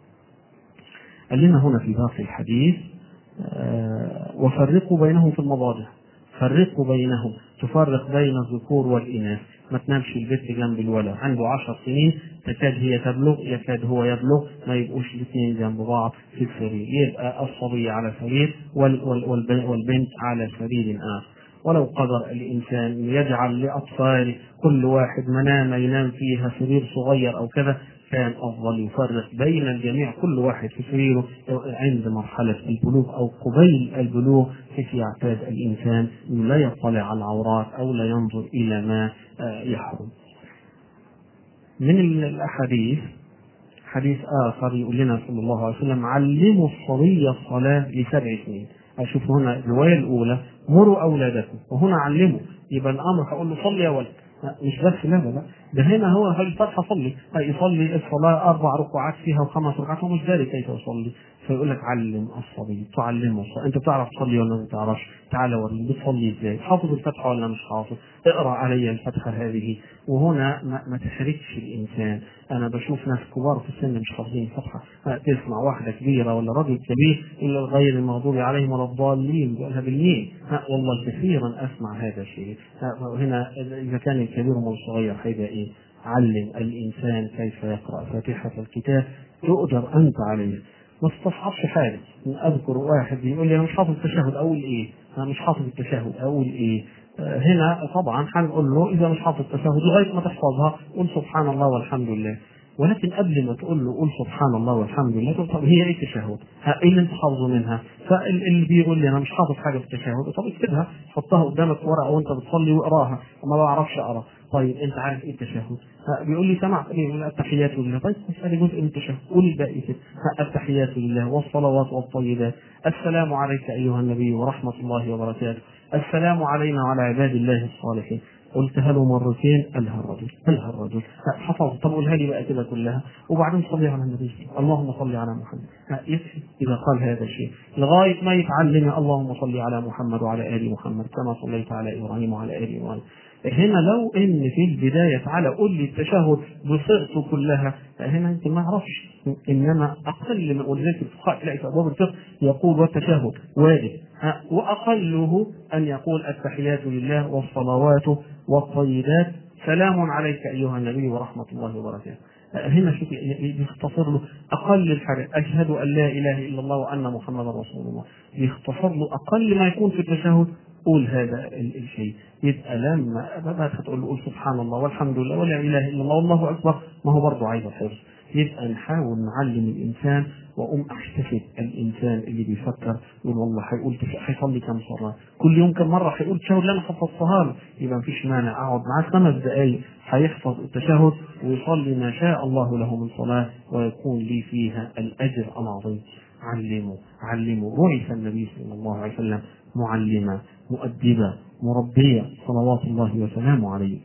S1: قال لنا هنا في باقي الحديث آه وفرقوا بينهم في المضاجع. فرقوا بينهم، تفرق بين الذكور والإناث. ما تنامش البيت جنب الولد عنده عشر سنين تكاد هي تبلغ يكاد هو يبلغ، ما يبقوش الاثنين جنب بعض في السرير، يبقى الصبي على سرير والبنت على سرير آخر. ولو قدر الإنسان يجعل لأطفال كل واحد منام ينام فيها سرير صغير أو كذا كان أفضل. يفرق بين الجميع كل واحد في سريره عند مرحلة البلوغ أو قبيل البلوغ، كيف يعتاد الإنسان لا يطلع على العورات أو لا ينظر إلى ما يحرم. من الأحاديث حديث آخر يقول لنا صلى الله عليه وسلم علموا الصبي الصلاة لسبع سنين. أشوف هنا الرواية الأولى مروا أولادكم، وهنا علموا، يبقى الأمر هقول له صلي يا ولد، مش بس لا لا ده هنا هو هل فتح صلي يصلي الصلاة أربع ركعات فيها وخمس ركعات ومش داري كيف يصلي، فيقول لك علم الصبي، تعلمه الصلاة. أنت بتعرف تصلي ولا ما بتعرفش؟ تعالى وريني بتصلي إزاي، حافظ الفتحة ولا مش حافظ؟ اقرأ علي الفتحة هذه. وهنا ما, ما تحركش الإنسان. أنا بشوف ناس كبار في السن مش حافظين الفتحة، تسمع واحدة كبيرة ولا راجل كبير إلا غير المغضوب عليهم ولا الضالين يقولها بالمين. والله كثيرا أسمع هذا الشيء. هنا إذا كان الكبير والصغير هيبقى إيه؟ علم الإنسان كيف يقرأ فاتحة الكتاب تقدر أنت عليه، ما استصعبش حاجة. أذكر واحد يقول لي أنا مش حافظ التشهد أقول إيه؟ أنا مش حافظ التشهد أقول إيه؟ هنا طبعا هنقول له إذا مش حافظ التشهد لغاية ما تحفظها قل سبحان الله والحمد لله. ولكن قبل ما تقول له قل سبحان الله والحمد لله طب هي ايه التشهد؟ ايه اللي انت حافظه منها؟ فاللي بيقول لي انا مش حافظ حاجه في التشهد، طب اكتبها حطها قدامك ورقه وانت بتصلي واقراها، وما بعرفش اقرا. طيب انت عارف ايه التشهد؟ بيقول لي سمعت ايه؟ التحيات لله. طيب اسالي جزء من التشهد قول الباقي كده. التحيات لله والصلوات والطيبات، السلام عليك ايها النبي ورحمه الله وبركاته، السلام علينا وعلى عباد الله الصالحين. قلتها له مرتين قالها الرجل قالها الرجل حفظ. طب قولها لي بقى كده كلها وبعدين صلي على النبي، اللهم صل على محمد. يكفي اذا قال هذا الشيء لغايه ما يتعلم اللهم صل على محمد وعلى ال محمد كما صليت على ابراهيم وعلى ال ابراهيم. هنا لو ان في البدايه تعالى قول لي التشهد بصيغته كلها، هنا انت ما اعرفش. انما اقل من ولذلك الفقهاء تلاقي في ابواب الفقه يقول والتشهد واجب، واقله ان يقول التحيات لله والصلوات والطيبات سلام عليك ايها النبي ورحمه الله وبركاته. هنا شوف يختصر له اقل الحاجات، اشهد ان لا اله الا الله وان محمدا رسول الله، يختصر له اقل ما يكون في التشهد قول هذا الشيء. يبقى لما بقى تقول له قول سبحان الله والحمد لله ولا اله الا الله والله اكبر، ما هو برضه عايز الحفظ. يبقى نحاول نعلم الانسان. واقوم احتفل الانسان اللي بيفكر يقول والله هيقول هيصلي كم صلاه كل يوم كم مره هيقول التشهد اللي انا حفظتها له، يبقى مفيش مانع اقعد معاه خمس دقائق هيحفظ التشهد ويصلي ما شاء الله له من صلاه ويكون لي فيها الاجر العظيم. علموا علموا. بعث النبي صلى الله عليه وسلم معلما مؤدبا مربيا صلوات الله وسلامه عليه،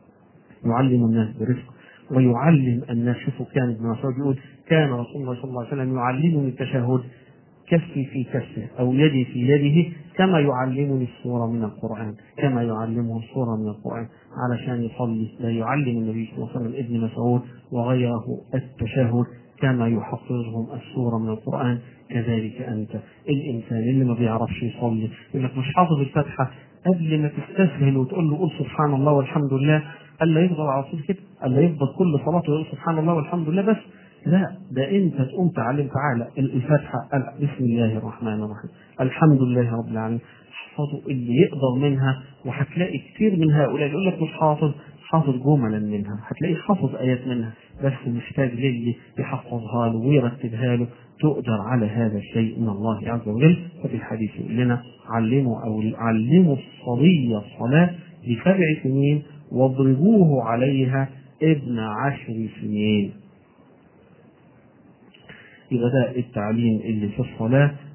S1: يعلم الناس برفق ويعلم الناس. شوفوا كان ابن مسعود يقول كان رسول الله صلى الله عليه وسلم يعلمني التشهد كفي في كفه او يدي في يده كما يعلمني السوره من القران، كما يعلمه السوره من القران علشان يصلي. لا يعلم النبي صلى الله عليه وسلم ابن مسعود وغيره التشهد كما يحفظهم السوره من القران. كذلك انت الانسان اللي ما بيعرفش يصلي يقول لك مش حافظ الفاتحه، قبل ما تستسهل وتقول له قول سبحان الله والحمد لله الا يفضل على طول كده، الا يفضل كل صلاته يقول سبحان الله والحمد لله بس. لا، ده انت تقوم تعلم. تعالى الفاتحه بسم الله الرحمن الرحيم الحمد لله رب العالمين، حفظوا اللي يقدر منها. وهتلاقي كتير من هؤلاء يقول لك مش حافظ، حافظ جملا منها، هتلاقي حافظ ايات منها، بس محتاج للي يحفظها له ويرتبها له. تقدر على هذا الشيء من الله عز وجل. ففي الحديث يقول لنا علموا او علموا الصبي الصلاه لسبع سنين واضربوه عليها ابن عشر سنين. يبقى ده التعليم اللي في الصلاة